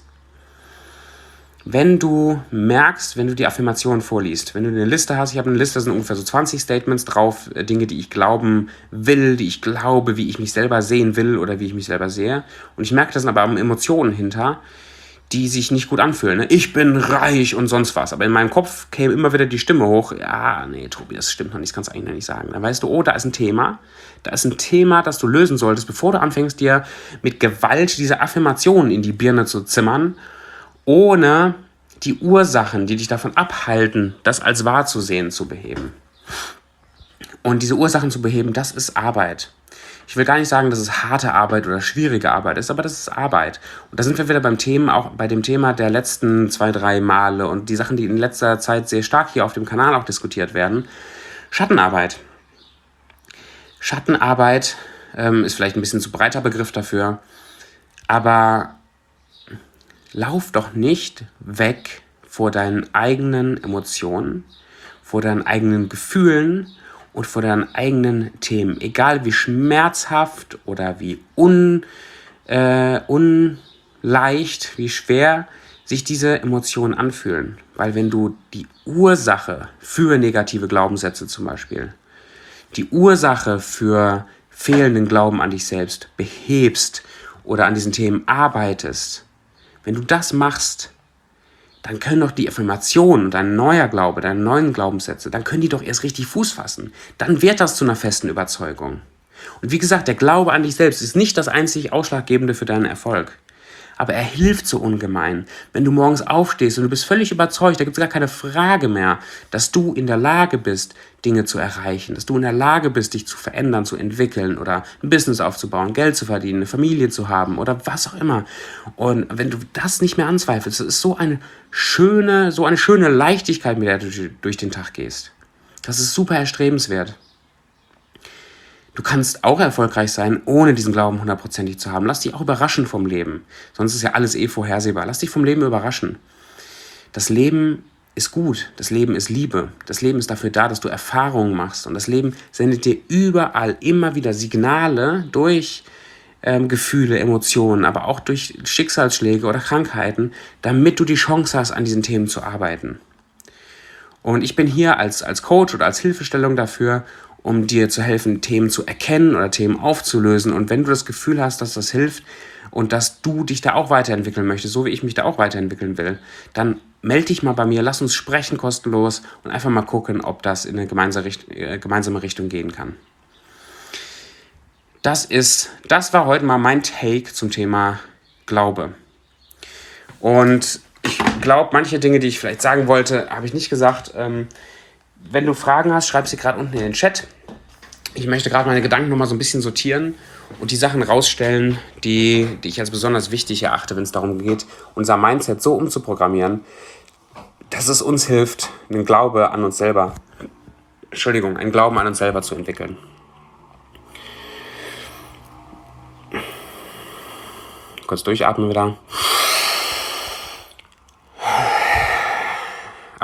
S1: Wenn du merkst, wenn du die Affirmationen vorliest, wenn du eine Liste hast, ich habe eine Liste, da sind ungefähr so zwanzig Statements drauf, Dinge, die ich glauben will, die ich glaube, wie ich mich selber sehen will oder wie ich mich selber sehe. Und ich merke, da sind aber Emotionen hinter, die sich nicht gut anfühlen. Ne? Ich bin reich und sonst was. Aber in meinem Kopf käme immer wieder die Stimme hoch. Ja, nee, Tobi, das stimmt noch nicht, das kannst du eigentlich noch nicht sagen. Dann weißt du, oh, da ist ein Thema. Da ist ein Thema, das du lösen solltest, bevor du anfängst, dir mit Gewalt diese Affirmationen in die Birne zu zimmern, ohne die Ursachen, die dich davon abhalten, das als wahr zu sehen, zu beheben. Und diese Ursachen zu beheben, das ist Arbeit. Ich will gar nicht sagen, dass es harte Arbeit oder schwierige Arbeit ist, aber das ist Arbeit. Und da sind wir wieder beim Thema, auch bei dem Thema der letzten zwei, drei Male und die Sachen, die in letzter Zeit sehr stark hier auf dem Kanal auch diskutiert werden. Schattenarbeit. Schattenarbeit ähm, ist vielleicht ein bisschen zu breiter Begriff dafür, aber lauf doch nicht weg vor deinen eigenen Emotionen, vor deinen eigenen Gefühlen und vor deinen eigenen Themen. Egal wie schmerzhaft oder wie un, äh, unleicht, wie schwer sich diese Emotionen anfühlen. Weil wenn du die Ursache für negative Glaubenssätze zum Beispiel, die Ursache für fehlenden Glauben an dich selbst behebst oder an diesen Themen arbeitest, wenn du das machst, dann können doch die Affirmationen, dein neuer Glaube, deine neuen Glaubenssätze, dann können die doch erst richtig Fuß fassen. Dann wird das zu einer festen Überzeugung. Und wie gesagt, der Glaube an dich selbst ist nicht das einzig Ausschlaggebende für deinen Erfolg. Aber er hilft so ungemein. Wenn du morgens aufstehst und du bist völlig überzeugt, da gibt es gar keine Frage mehr, dass du in der Lage bist, Dinge zu erreichen, dass du in der Lage bist, dich zu verändern, zu entwickeln oder ein Business aufzubauen, Geld zu verdienen, eine Familie zu haben oder was auch immer. Und wenn du das nicht mehr anzweifelst, das ist so eine schöne, so eine schöne Leichtigkeit, mit der du durch den Tag gehst. Das ist super erstrebenswert. Du kannst auch erfolgreich sein, ohne diesen Glauben hundertprozentig zu haben. Lass dich auch überraschen vom Leben. Sonst ist ja alles eh vorhersehbar. Lass dich vom Leben überraschen. Das Leben ist gut. Das Leben ist Liebe. Das Leben ist dafür da, dass du Erfahrungen machst. Und das Leben sendet dir überall immer wieder Signale durch ähm, Gefühle, Emotionen, aber auch durch Schicksalsschläge oder Krankheiten, damit du die Chance hast, an diesen Themen zu arbeiten. Und ich bin hier als, als Coach oder als Hilfestellung dafür, um dir zu helfen, Themen zu erkennen oder Themen aufzulösen. Und wenn du das Gefühl hast, dass das hilft und dass du dich da auch weiterentwickeln möchtest, so wie ich mich da auch weiterentwickeln will, dann melde dich mal bei mir, lass uns sprechen kostenlos und einfach mal gucken, ob das in eine gemeinsame Richtung gehen kann. Das ist, das war heute mal mein Take zum Thema Glaube. Und ich glaube, manche Dinge, die ich vielleicht sagen wollte, habe ich nicht gesagt. Ähm, wenn du Fragen hast, schreib sie gerade unten in den Chat. Ich möchte gerade meine Gedanken nochmal so ein bisschen sortieren und die Sachen rausstellen, die, die ich als besonders wichtig erachte, wenn es darum geht, unser Mindset so umzuprogrammieren, dass es uns hilft, einen Glaube an uns selber, Entschuldigung, einen Glauben an uns selber zu entwickeln. Kurz durchatmen wieder.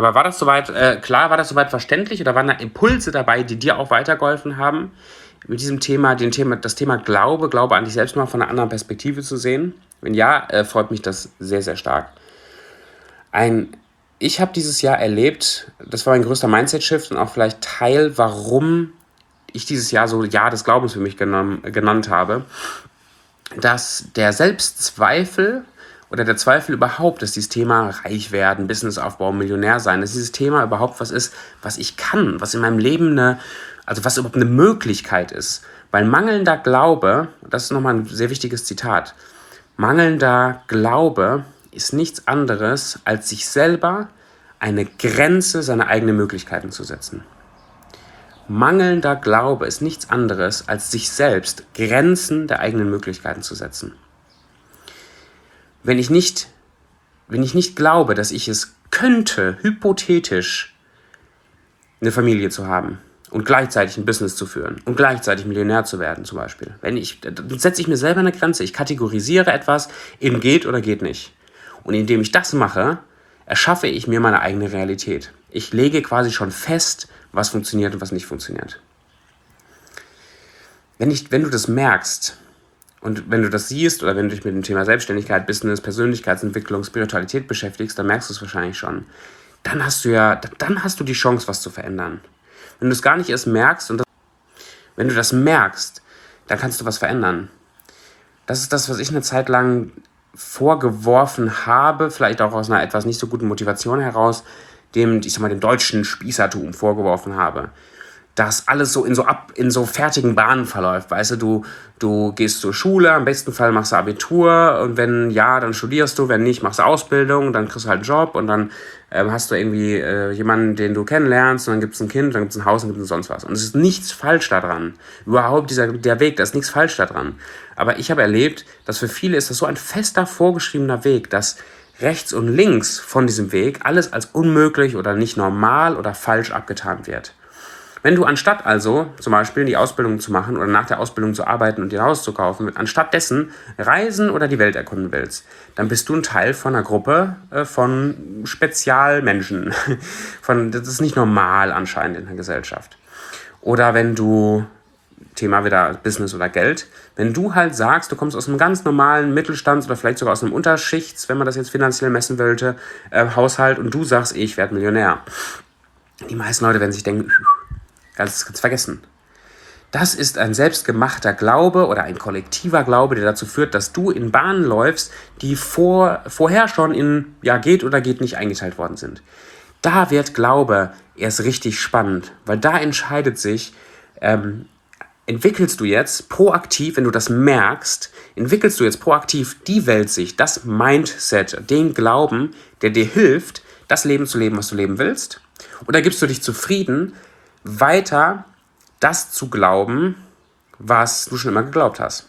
S1: Aber war das soweit, äh, klar, war das soweit verständlich oder waren da Impulse dabei, die dir auch weitergeholfen haben, mit diesem Thema, den Thema, das Thema Glaube, Glaube an dich selbst mal von einer anderen Perspektive zu sehen? Wenn ja, äh, freut mich das sehr, sehr stark. Ein, ich habe dieses Jahr erlebt, das war mein größter Mindset-Shift und auch vielleicht Teil, warum ich dieses Jahr so Jahr des Glaubens für mich genommen, genannt habe, dass der Selbstzweifel oder der Zweifel überhaupt, dass dieses Thema reich werden, Business aufbauen, Millionär sein, dass dieses Thema überhaupt was ist, was ich kann, was in meinem Leben eine, also was überhaupt eine Möglichkeit ist. Weil mangelnder Glaube, das ist nochmal ein sehr wichtiges Zitat, mangelnder Glaube ist nichts anderes, als sich selber eine Grenze seiner eigenen Möglichkeiten zu setzen. Mangelnder Glaube ist nichts anderes, als sich selbst Grenzen der eigenen Möglichkeiten zu setzen. Wenn ich nicht, wenn ich nicht glaube, dass ich es könnte, hypothetisch eine Familie zu haben und gleichzeitig ein Business zu führen und gleichzeitig Millionär zu werden zum Beispiel, wenn ich, dann setze ich mir selber eine Grenze. Ich kategorisiere etwas in geht oder geht nicht. Und indem ich das mache, erschaffe ich mir meine eigene Realität. Ich lege quasi schon fest, was funktioniert und was nicht funktioniert. Wenn, ich, wenn du das merkst und wenn du das siehst oder wenn du dich mit dem Thema Selbstständigkeit, Business, Persönlichkeitsentwicklung, Spiritualität beschäftigst, dann merkst du es wahrscheinlich schon. Dann hast du ja, dann hast du die Chance, was zu verändern. Wenn du es gar nicht erst merkst und das, wenn du das merkst, dann kannst du was verändern. Das ist das, was ich eine Zeit lang vorgeworfen habe, vielleicht auch aus einer etwas nicht so guten Motivation heraus, dem, ich sag mal, dem deutschen Spießertum vorgeworfen habe. Dass alles so in so ab in so fertigen Bahnen verläuft. Weißt du, du, du gehst zur Schule, am besten Fall machst du Abitur und wenn ja, dann studierst du, wenn nicht, machst du Ausbildung, dann kriegst du halt einen Job und dann ähm, hast du irgendwie äh, jemanden, den du kennenlernst und dann gibt es ein Kind, dann gibt es ein Haus und dann gibt es sonst was. Und es ist nichts falsch daran. Überhaupt dieser, der Weg, da ist nichts falsch daran. Aber ich habe erlebt, dass für viele ist das so ein fester, vorgeschriebener Weg, dass rechts und links von diesem Weg alles als unmöglich oder nicht normal oder falsch abgetan wird. Wenn du anstatt also zum Beispiel die Ausbildung zu machen oder nach der Ausbildung zu arbeiten und dir ein Haus zu kaufen, anstatt dessen reisen oder die Welt erkunden willst, dann bist du ein Teil von einer Gruppe äh, von Spezialmenschen. Von, das ist nicht normal anscheinend in der Gesellschaft. Oder wenn du, Thema wieder Business oder Geld, wenn du halt sagst, du kommst aus einem ganz normalen Mittelstands- oder vielleicht sogar aus einem Unterschichts, wenn man das jetzt finanziell messen wollte, äh, Haushalt und du sagst, ich werde Millionär. Die meisten Leute werden sich denken, ganz, ganz vergessen. Das ist ein selbstgemachter Glaube oder ein kollektiver Glaube, der dazu führt, dass du in Bahnen läufst, die vor, vorher schon in ja geht oder geht nicht eingeteilt worden sind. Da wird Glaube erst richtig spannend, weil da entscheidet sich, ähm, entwickelst du jetzt proaktiv, wenn du das merkst, entwickelst du jetzt proaktiv die Weltsicht, das Mindset, den Glauben, der dir hilft, das Leben zu leben, was du leben willst? Oder gibst du dich zufrieden, weiter das zu glauben, was du schon immer geglaubt hast?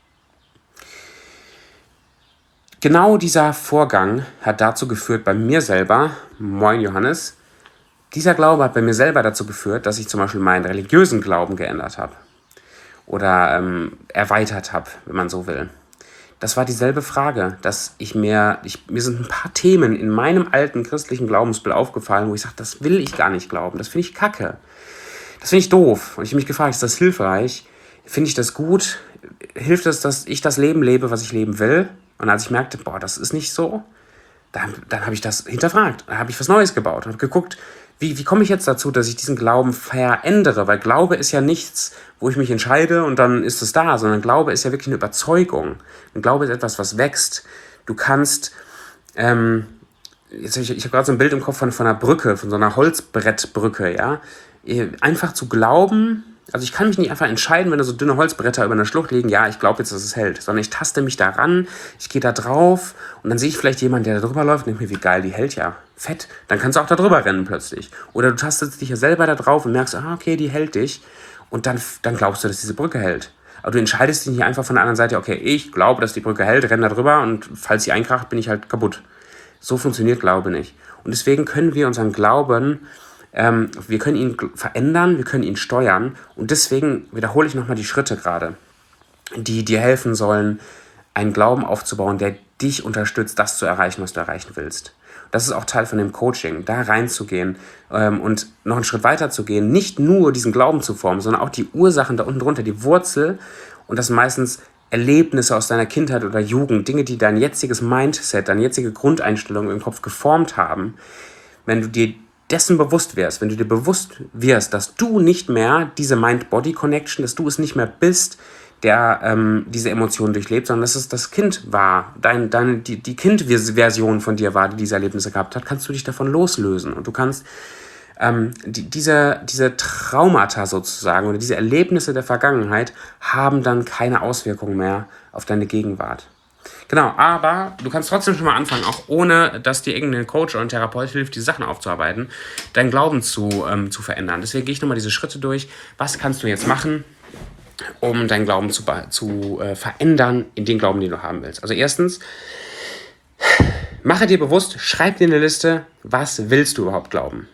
S1: Genau dieser Vorgang hat dazu geführt bei mir selber, moin Johannes, dieser Glaube hat bei mir selber dazu geführt, dass ich zum Beispiel meinen religiösen Glauben geändert habe oder ähm, erweitert habe, wenn man so will. Das war dieselbe Frage, dass ich mir, ich, mir sind ein paar Themen in meinem alten christlichen Glaubensbild aufgefallen, wo ich sage, das will ich gar nicht glauben, das finde ich kacke. Das finde ich doof. Und ich habe mich gefragt, ist das hilfreich? Finde ich das gut? Hilft es, dass ich das Leben lebe, was ich leben will? Und als ich merkte, boah, das ist nicht so, dann, dann habe ich das hinterfragt. Dann habe ich was Neues gebaut und habe geguckt, wie, wie komme ich jetzt dazu, dass ich diesen Glauben verändere? Weil Glaube ist ja nichts, wo ich mich entscheide und dann ist es da, sondern Glaube ist ja wirklich eine Überzeugung. Und Glaube ist etwas, was wächst. Du kannst, ähm, jetzt hab ich, ich habe gerade so ein Bild im Kopf von, von einer Brücke, von so einer Holzbrettbrücke, ja. Einfach zu glauben, also ich kann mich nicht einfach entscheiden, wenn da so dünne Holzbretter über einer Schlucht liegen, ja, ich glaube jetzt, dass es hält, sondern ich taste mich da ran, ich gehe da drauf und dann sehe ich vielleicht jemanden, der da drüber läuft und denke mir, wie geil, die hält ja, fett, dann kannst du auch da drüber rennen plötzlich. Oder du tastest dich ja selber da drauf und merkst, ah, okay, die hält dich und dann, dann glaubst du, dass diese Brücke hält. Aber du entscheidest dich nicht einfach von der anderen Seite, okay, ich glaube, dass die Brücke hält, renne da drüber und falls sie einkracht, bin ich halt kaputt. So funktioniert Glaube nicht. Und deswegen können wir unseren Glauben Ähm, wir können ihn verändern, wir können ihn steuern und deswegen wiederhole ich nochmal die Schritte gerade, die dir helfen sollen, einen Glauben aufzubauen, der dich unterstützt, das zu erreichen, was du erreichen willst. Das ist auch Teil von dem Coaching, da reinzugehen ähm, und noch einen Schritt weiter zu gehen, nicht nur diesen Glauben zu formen, sondern auch die Ursachen da unten drunter, die Wurzel, und das sind meistens Erlebnisse aus deiner Kindheit oder Jugend, Dinge, die dein jetziges Mindset, deine jetzige Grundeinstellung im Kopf geformt haben. Wenn du dir dessen bewusst wärst, wenn du dir bewusst wirst, dass du nicht mehr diese Mind-Body-Connection, dass du es nicht mehr bist, der ähm, diese Emotionen durchlebt, sondern dass es das Kind war, dein, deine, die, die Kind-Version von dir war, die diese Erlebnisse gehabt hat, kannst du dich davon loslösen. Und du kannst ähm, die, diese, diese Traumata sozusagen oder diese Erlebnisse der Vergangenheit haben dann keine Auswirkungen mehr auf deine Gegenwart. Genau, aber du kannst trotzdem schon mal anfangen, auch ohne, dass dir irgendein Coach oder ein Therapeut hilft, die Sachen aufzuarbeiten, deinen Glauben zu, ähm, zu verändern. Deswegen gehe ich nochmal diese Schritte durch. Was kannst du jetzt machen, um deinen Glauben zu, zu äh, verändern in den Glauben, den du haben willst? Also erstens, mache dir bewusst, schreib dir eine Liste, was willst du überhaupt glauben?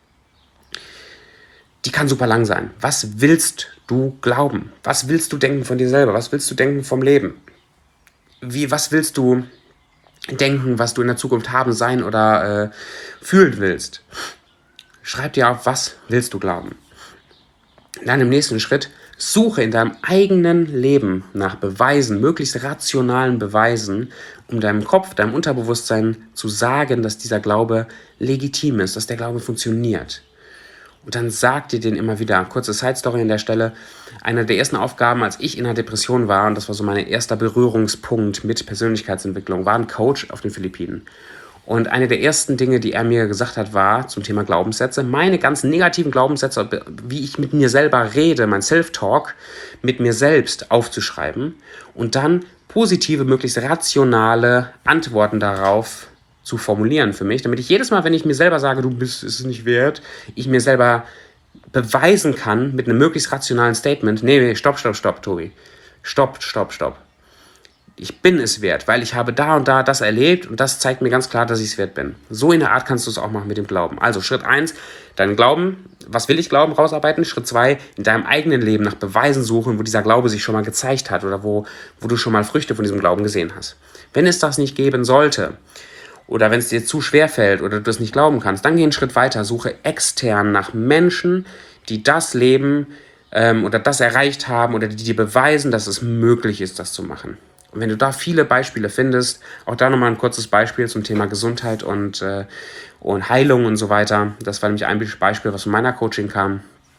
S1: Die kann super lang sein. Was willst du glauben? Was willst du denken von dir selber? Was willst du denken vom Leben? Wie, was willst du denken, was du in der Zukunft haben, sein oder äh, fühlen willst? Schreib dir auf, was willst du glauben? Dann im nächsten Schritt, suche in deinem eigenen Leben nach Beweisen, möglichst rationalen Beweisen, um deinem Kopf, deinem Unterbewusstsein zu sagen, dass dieser Glaube legitim ist, dass der Glaube funktioniert. Und dann sag dir den immer wieder. Kurze Side-Story an der Stelle. Eine der ersten Aufgaben, als ich in einer Depression war, und das war so mein erster Berührungspunkt mit Persönlichkeitsentwicklung, war ein Coach auf den Philippinen. Und eine der ersten Dinge, die er mir gesagt hat, war zum Thema Glaubenssätze, meine ganzen negativen Glaubenssätze, wie ich mit mir selber rede, mein Self-Talk mit mir selbst aufzuschreiben und dann positive, möglichst rationale Antworten darauf zu formulieren für mich, damit ich jedes Mal, wenn ich mir selber sage, du bist es nicht wert, ich mir selber beweisen kann mit einem möglichst rationalen Statement, nee, nee, stopp, stopp, stopp, Tobi, stopp, stopp, stopp. Ich bin es wert, weil ich habe da und da das erlebt und das zeigt mir ganz klar, dass ich es wert bin. So in der Art kannst du es auch machen mit dem Glauben. Also Schritt eins, deinen Glauben, was will ich glauben, rausarbeiten. Schritt zwei, in deinem eigenen Leben nach Beweisen suchen, wo dieser Glaube sich schon mal gezeigt hat oder wo, wo du schon mal Früchte von diesem Glauben gesehen hast. Wenn es das nicht geben sollte oder wenn es dir zu schwer fällt oder du das nicht glauben kannst, dann geh einen Schritt weiter, suche extern nach Menschen, die das leben ähm, oder das erreicht haben oder die dir beweisen, dass es möglich ist, das zu machen. Und wenn du da viele Beispiele findest, auch da nochmal ein kurzes Beispiel zum Thema Gesundheit und, äh, und Heilung und so weiter. Das war nämlich ein Beispiel, was von meiner Coaching kam.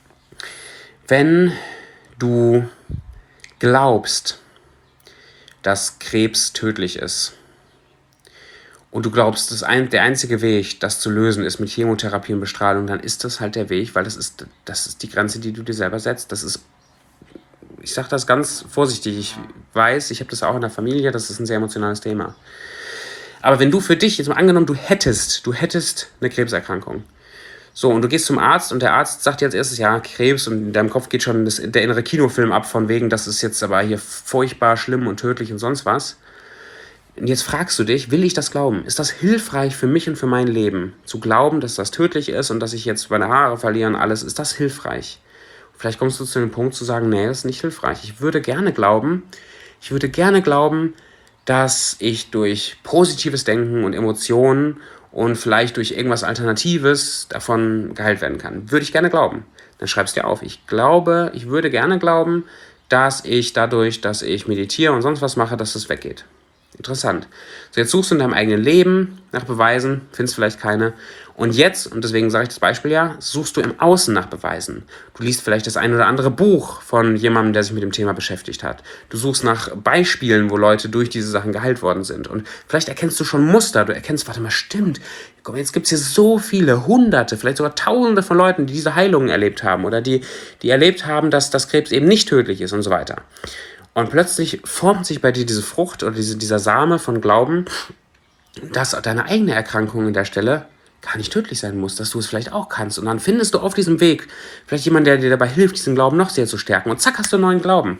S1: Wenn du glaubst, dass Krebs tödlich ist und du glaubst, dass ein, der einzige Weg, das zu lösen, ist mit Chemotherapie und Bestrahlung, dann ist das halt der Weg, weil das ist, das ist die Grenze, die du dir selber setzt. Das ist Ich sage das ganz vorsichtig. Ich weiß, ich habe das auch in der Familie, das ist ein sehr emotionales Thema. Aber wenn du für dich, jetzt mal angenommen, du hättest, du hättest eine Krebserkrankung. So, und du gehst zum Arzt und der Arzt sagt dir als erstes, ja, Krebs, und in deinem Kopf geht schon das, der innere Kinofilm ab von wegen, das ist jetzt aber hier furchtbar, schlimm und tödlich und sonst was. Und jetzt fragst du dich, will ich das glauben? Ist das hilfreich für mich und für mein Leben? Zu glauben, dass das tödlich ist und dass ich jetzt meine Haare verliere und alles, ist das hilfreich? Vielleicht kommst du zu dem Punkt zu sagen, nee, das ist nicht hilfreich. Ich würde gerne glauben, ich würde gerne glauben, dass ich durch positives Denken und Emotionen und vielleicht durch irgendwas Alternatives davon geheilt werden kann. Würde ich gerne glauben. Dann schreibst du dir auf, ich glaube, ich würde gerne glauben, dass ich dadurch, dass ich meditiere und sonst was mache, dass das weggeht. Interessant. So, jetzt suchst du in deinem eigenen Leben nach Beweisen, findest vielleicht keine. Und jetzt, und deswegen sage ich das Beispiel ja, suchst du im Außen nach Beweisen. Du liest vielleicht das ein oder andere Buch von jemandem, der sich mit dem Thema beschäftigt hat. Du suchst nach Beispielen, wo Leute durch diese Sachen geheilt worden sind. Und vielleicht erkennst du schon Muster. Du erkennst, warte mal, stimmt. Guck mal, jetzt gibt es hier so viele, hunderte, vielleicht sogar tausende von Leuten, die diese Heilungen erlebt haben oder die, die erlebt haben, dass das Krebs eben nicht tödlich ist und so weiter. Und plötzlich formt sich bei dir diese Frucht oder diese, dieser Same von Glauben, dass deine eigene Erkrankung an der Stelle gar nicht tödlich sein muss, dass du es vielleicht auch kannst. Und dann findest du auf diesem Weg vielleicht jemanden, der dir dabei hilft, diesen Glauben noch sehr zu stärken. Und zack, hast du einen neuen Glauben.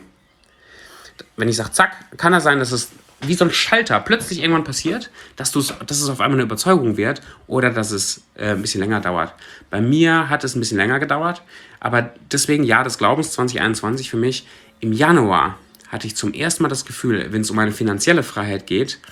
S1: Wenn ich sage zack, kann es sein, dass es wie so ein Schalter plötzlich irgendwann passiert, dass, du's, dass es auf einmal eine Überzeugung wird oder dass es äh, ein bisschen länger dauert. Bei mir hat es ein bisschen länger gedauert, aber deswegen Jahr des Glaubens zwanzig einundzwanzig für mich. Im Januar hatte ich zum ersten Mal das Gefühl, wenn es um meine finanzielle Freiheit geht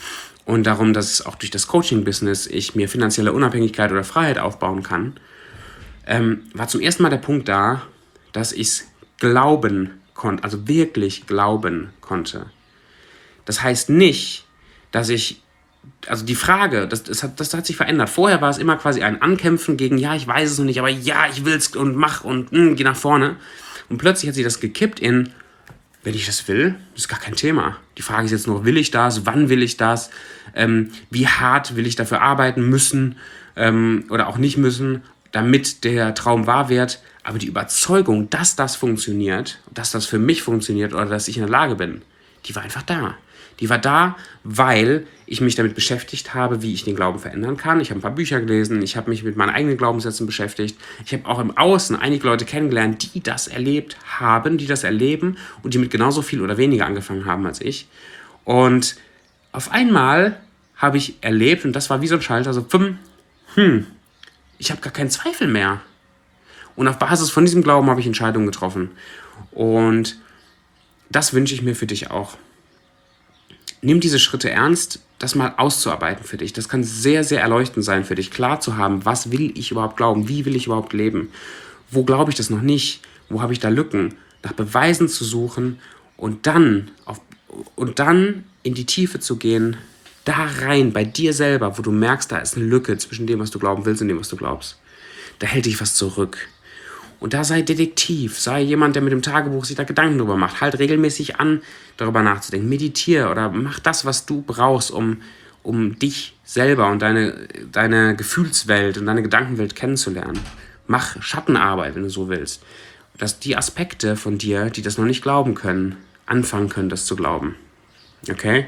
S1: und darum, dass auch durch das Coaching-Business ich mir finanzielle Unabhängigkeit oder Freiheit aufbauen kann, ähm, war zum ersten Mal der Punkt da, dass ich es glauben konnte, also wirklich glauben konnte. Das heißt nicht, dass ich, also die Frage, das, das, hat, das hat sich verändert. Vorher war es immer quasi ein Ankämpfen gegen, ja, ich weiß es noch nicht, aber ja, ich will es und mach und mh, geh nach vorne. Und plötzlich hat sich das gekippt in, wenn ich das will, ist gar kein Thema. Die Frage ist jetzt nur, will ich das, wann will ich das, ähm, wie hart will ich dafür arbeiten müssen ähm, oder auch nicht müssen, damit der Traum wahr wird. Aber die Überzeugung, dass das funktioniert, dass das für mich funktioniert oder dass ich in der Lage bin, die war einfach da. Die war da, weil ich mich damit beschäftigt habe, wie ich den Glauben verändern kann. Ich habe ein paar Bücher gelesen, ich habe mich mit meinen eigenen Glaubenssätzen beschäftigt. Ich habe auch im Außen einige Leute kennengelernt, die das erlebt haben, die das erleben und die mit genauso viel oder weniger angefangen haben als ich. Und auf einmal habe ich erlebt, und das war wie so ein Schalter, so, hm, ich habe gar keinen Zweifel mehr. Und auf Basis von diesem Glauben habe ich Entscheidungen getroffen. Und das wünsche ich mir für dich auch. Nimm diese Schritte ernst, das mal auszuarbeiten für dich. Das kann sehr, sehr erleuchtend sein für dich, klar zu haben, was will ich überhaupt glauben, wie will ich überhaupt leben, wo glaube ich das noch nicht, wo habe ich da Lücken, nach Beweisen zu suchen und dann, auf, und dann in die Tiefe zu gehen, da rein, bei dir selber, wo du merkst, da ist eine Lücke zwischen dem, was du glauben willst und dem, was du glaubst. Da hält dich was zurück. Und da sei Detektiv, sei jemand, der mit dem Tagebuch sich da Gedanken drüber macht. Halt regelmäßig an, darüber nachzudenken. Meditiere oder mach das, was du brauchst, um, um dich selber und deine, deine Gefühlswelt und deine Gedankenwelt kennenzulernen. Mach Schattenarbeit, wenn du so willst. Dass die Aspekte von dir, die das noch nicht glauben können, anfangen können, das zu glauben. Okay?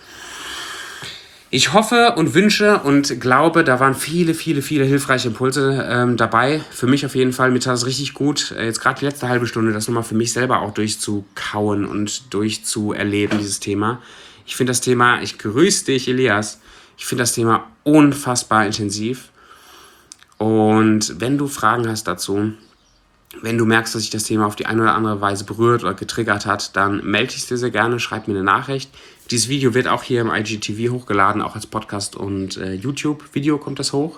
S1: Ich hoffe und wünsche und glaube, da waren viele, viele, viele hilfreiche Impulse ähm, dabei. Für mich auf jeden Fall, mir tat es richtig gut, äh, jetzt gerade die letzte halbe Stunde, das nochmal für mich selber auch durchzukauen und durchzuerleben, dieses Thema. Ich finde das Thema, ich grüße dich, Elias, ich finde das Thema unfassbar intensiv. Und wenn du Fragen hast dazu, wenn du merkst, dass sich das Thema auf die eine oder andere Weise berührt oder getriggert hat, dann melde dich dir sehr gerne, schreib mir eine Nachricht. Dieses Video wird auch hier im I G T V hochgeladen, auch als Podcast und äh, YouTube-Video kommt das hoch.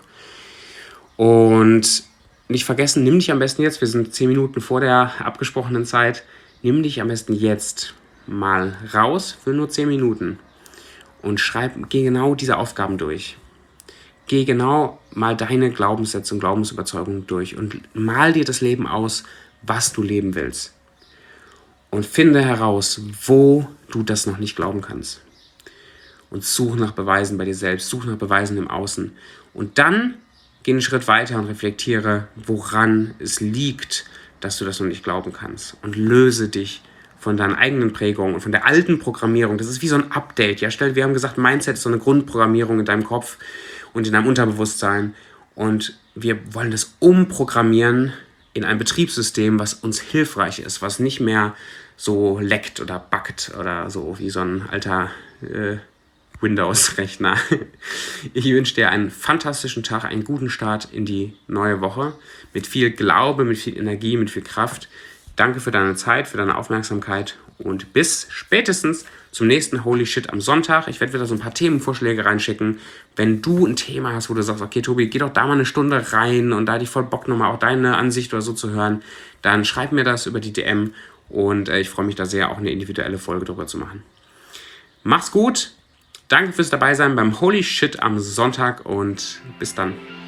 S1: Und nicht vergessen, nimm dich am besten jetzt, wir sind zehn Minuten vor der abgesprochenen Zeit, nimm dich am besten jetzt mal raus für nur zehn Minuten und schreib, geh genau diese Aufgaben durch. Geh genau mal deine Glaubenssätze und Glaubensüberzeugungen durch und mal dir das Leben aus, was du leben willst. Und finde heraus, wo du das noch nicht glauben kannst. Und such nach Beweisen bei dir selbst, such nach Beweisen im Außen. Und dann geh einen Schritt weiter und reflektiere, woran es liegt, dass du das noch nicht glauben kannst. Und löse dich von deinen eigenen Prägungen und von der alten Programmierung. Das ist wie so ein Update. Ja, stell, wir haben gesagt, Mindset ist so eine Grundprogrammierung in deinem Kopf und in deinem Unterbewusstsein. Und wir wollen das umprogrammieren in ein Betriebssystem, was uns hilfreich ist, was nicht mehr so leckt oder buggt oder so wie so ein alter äh, Windows-Rechner. Ich wünsche dir einen fantastischen Tag, einen guten Start in die neue Woche mit viel Glaube, mit viel Energie, mit viel Kraft. Danke für deine Zeit, für deine Aufmerksamkeit und bis spätestens zum nächsten Holy Shit am Sonntag. Ich werde wieder so ein paar Themenvorschläge reinschicken. Wenn du ein Thema hast, wo du sagst, okay, Tobi, geh doch da mal eine Stunde rein und da hätte ich voll Bock, nochmal auch deine Ansicht oder so zu hören, dann schreib mir das über die D M und äh, ich freue mich da sehr, auch eine individuelle Folge drüber zu machen. Mach's gut, danke fürs Dabeisein beim Holy Shit am Sonntag und bis dann.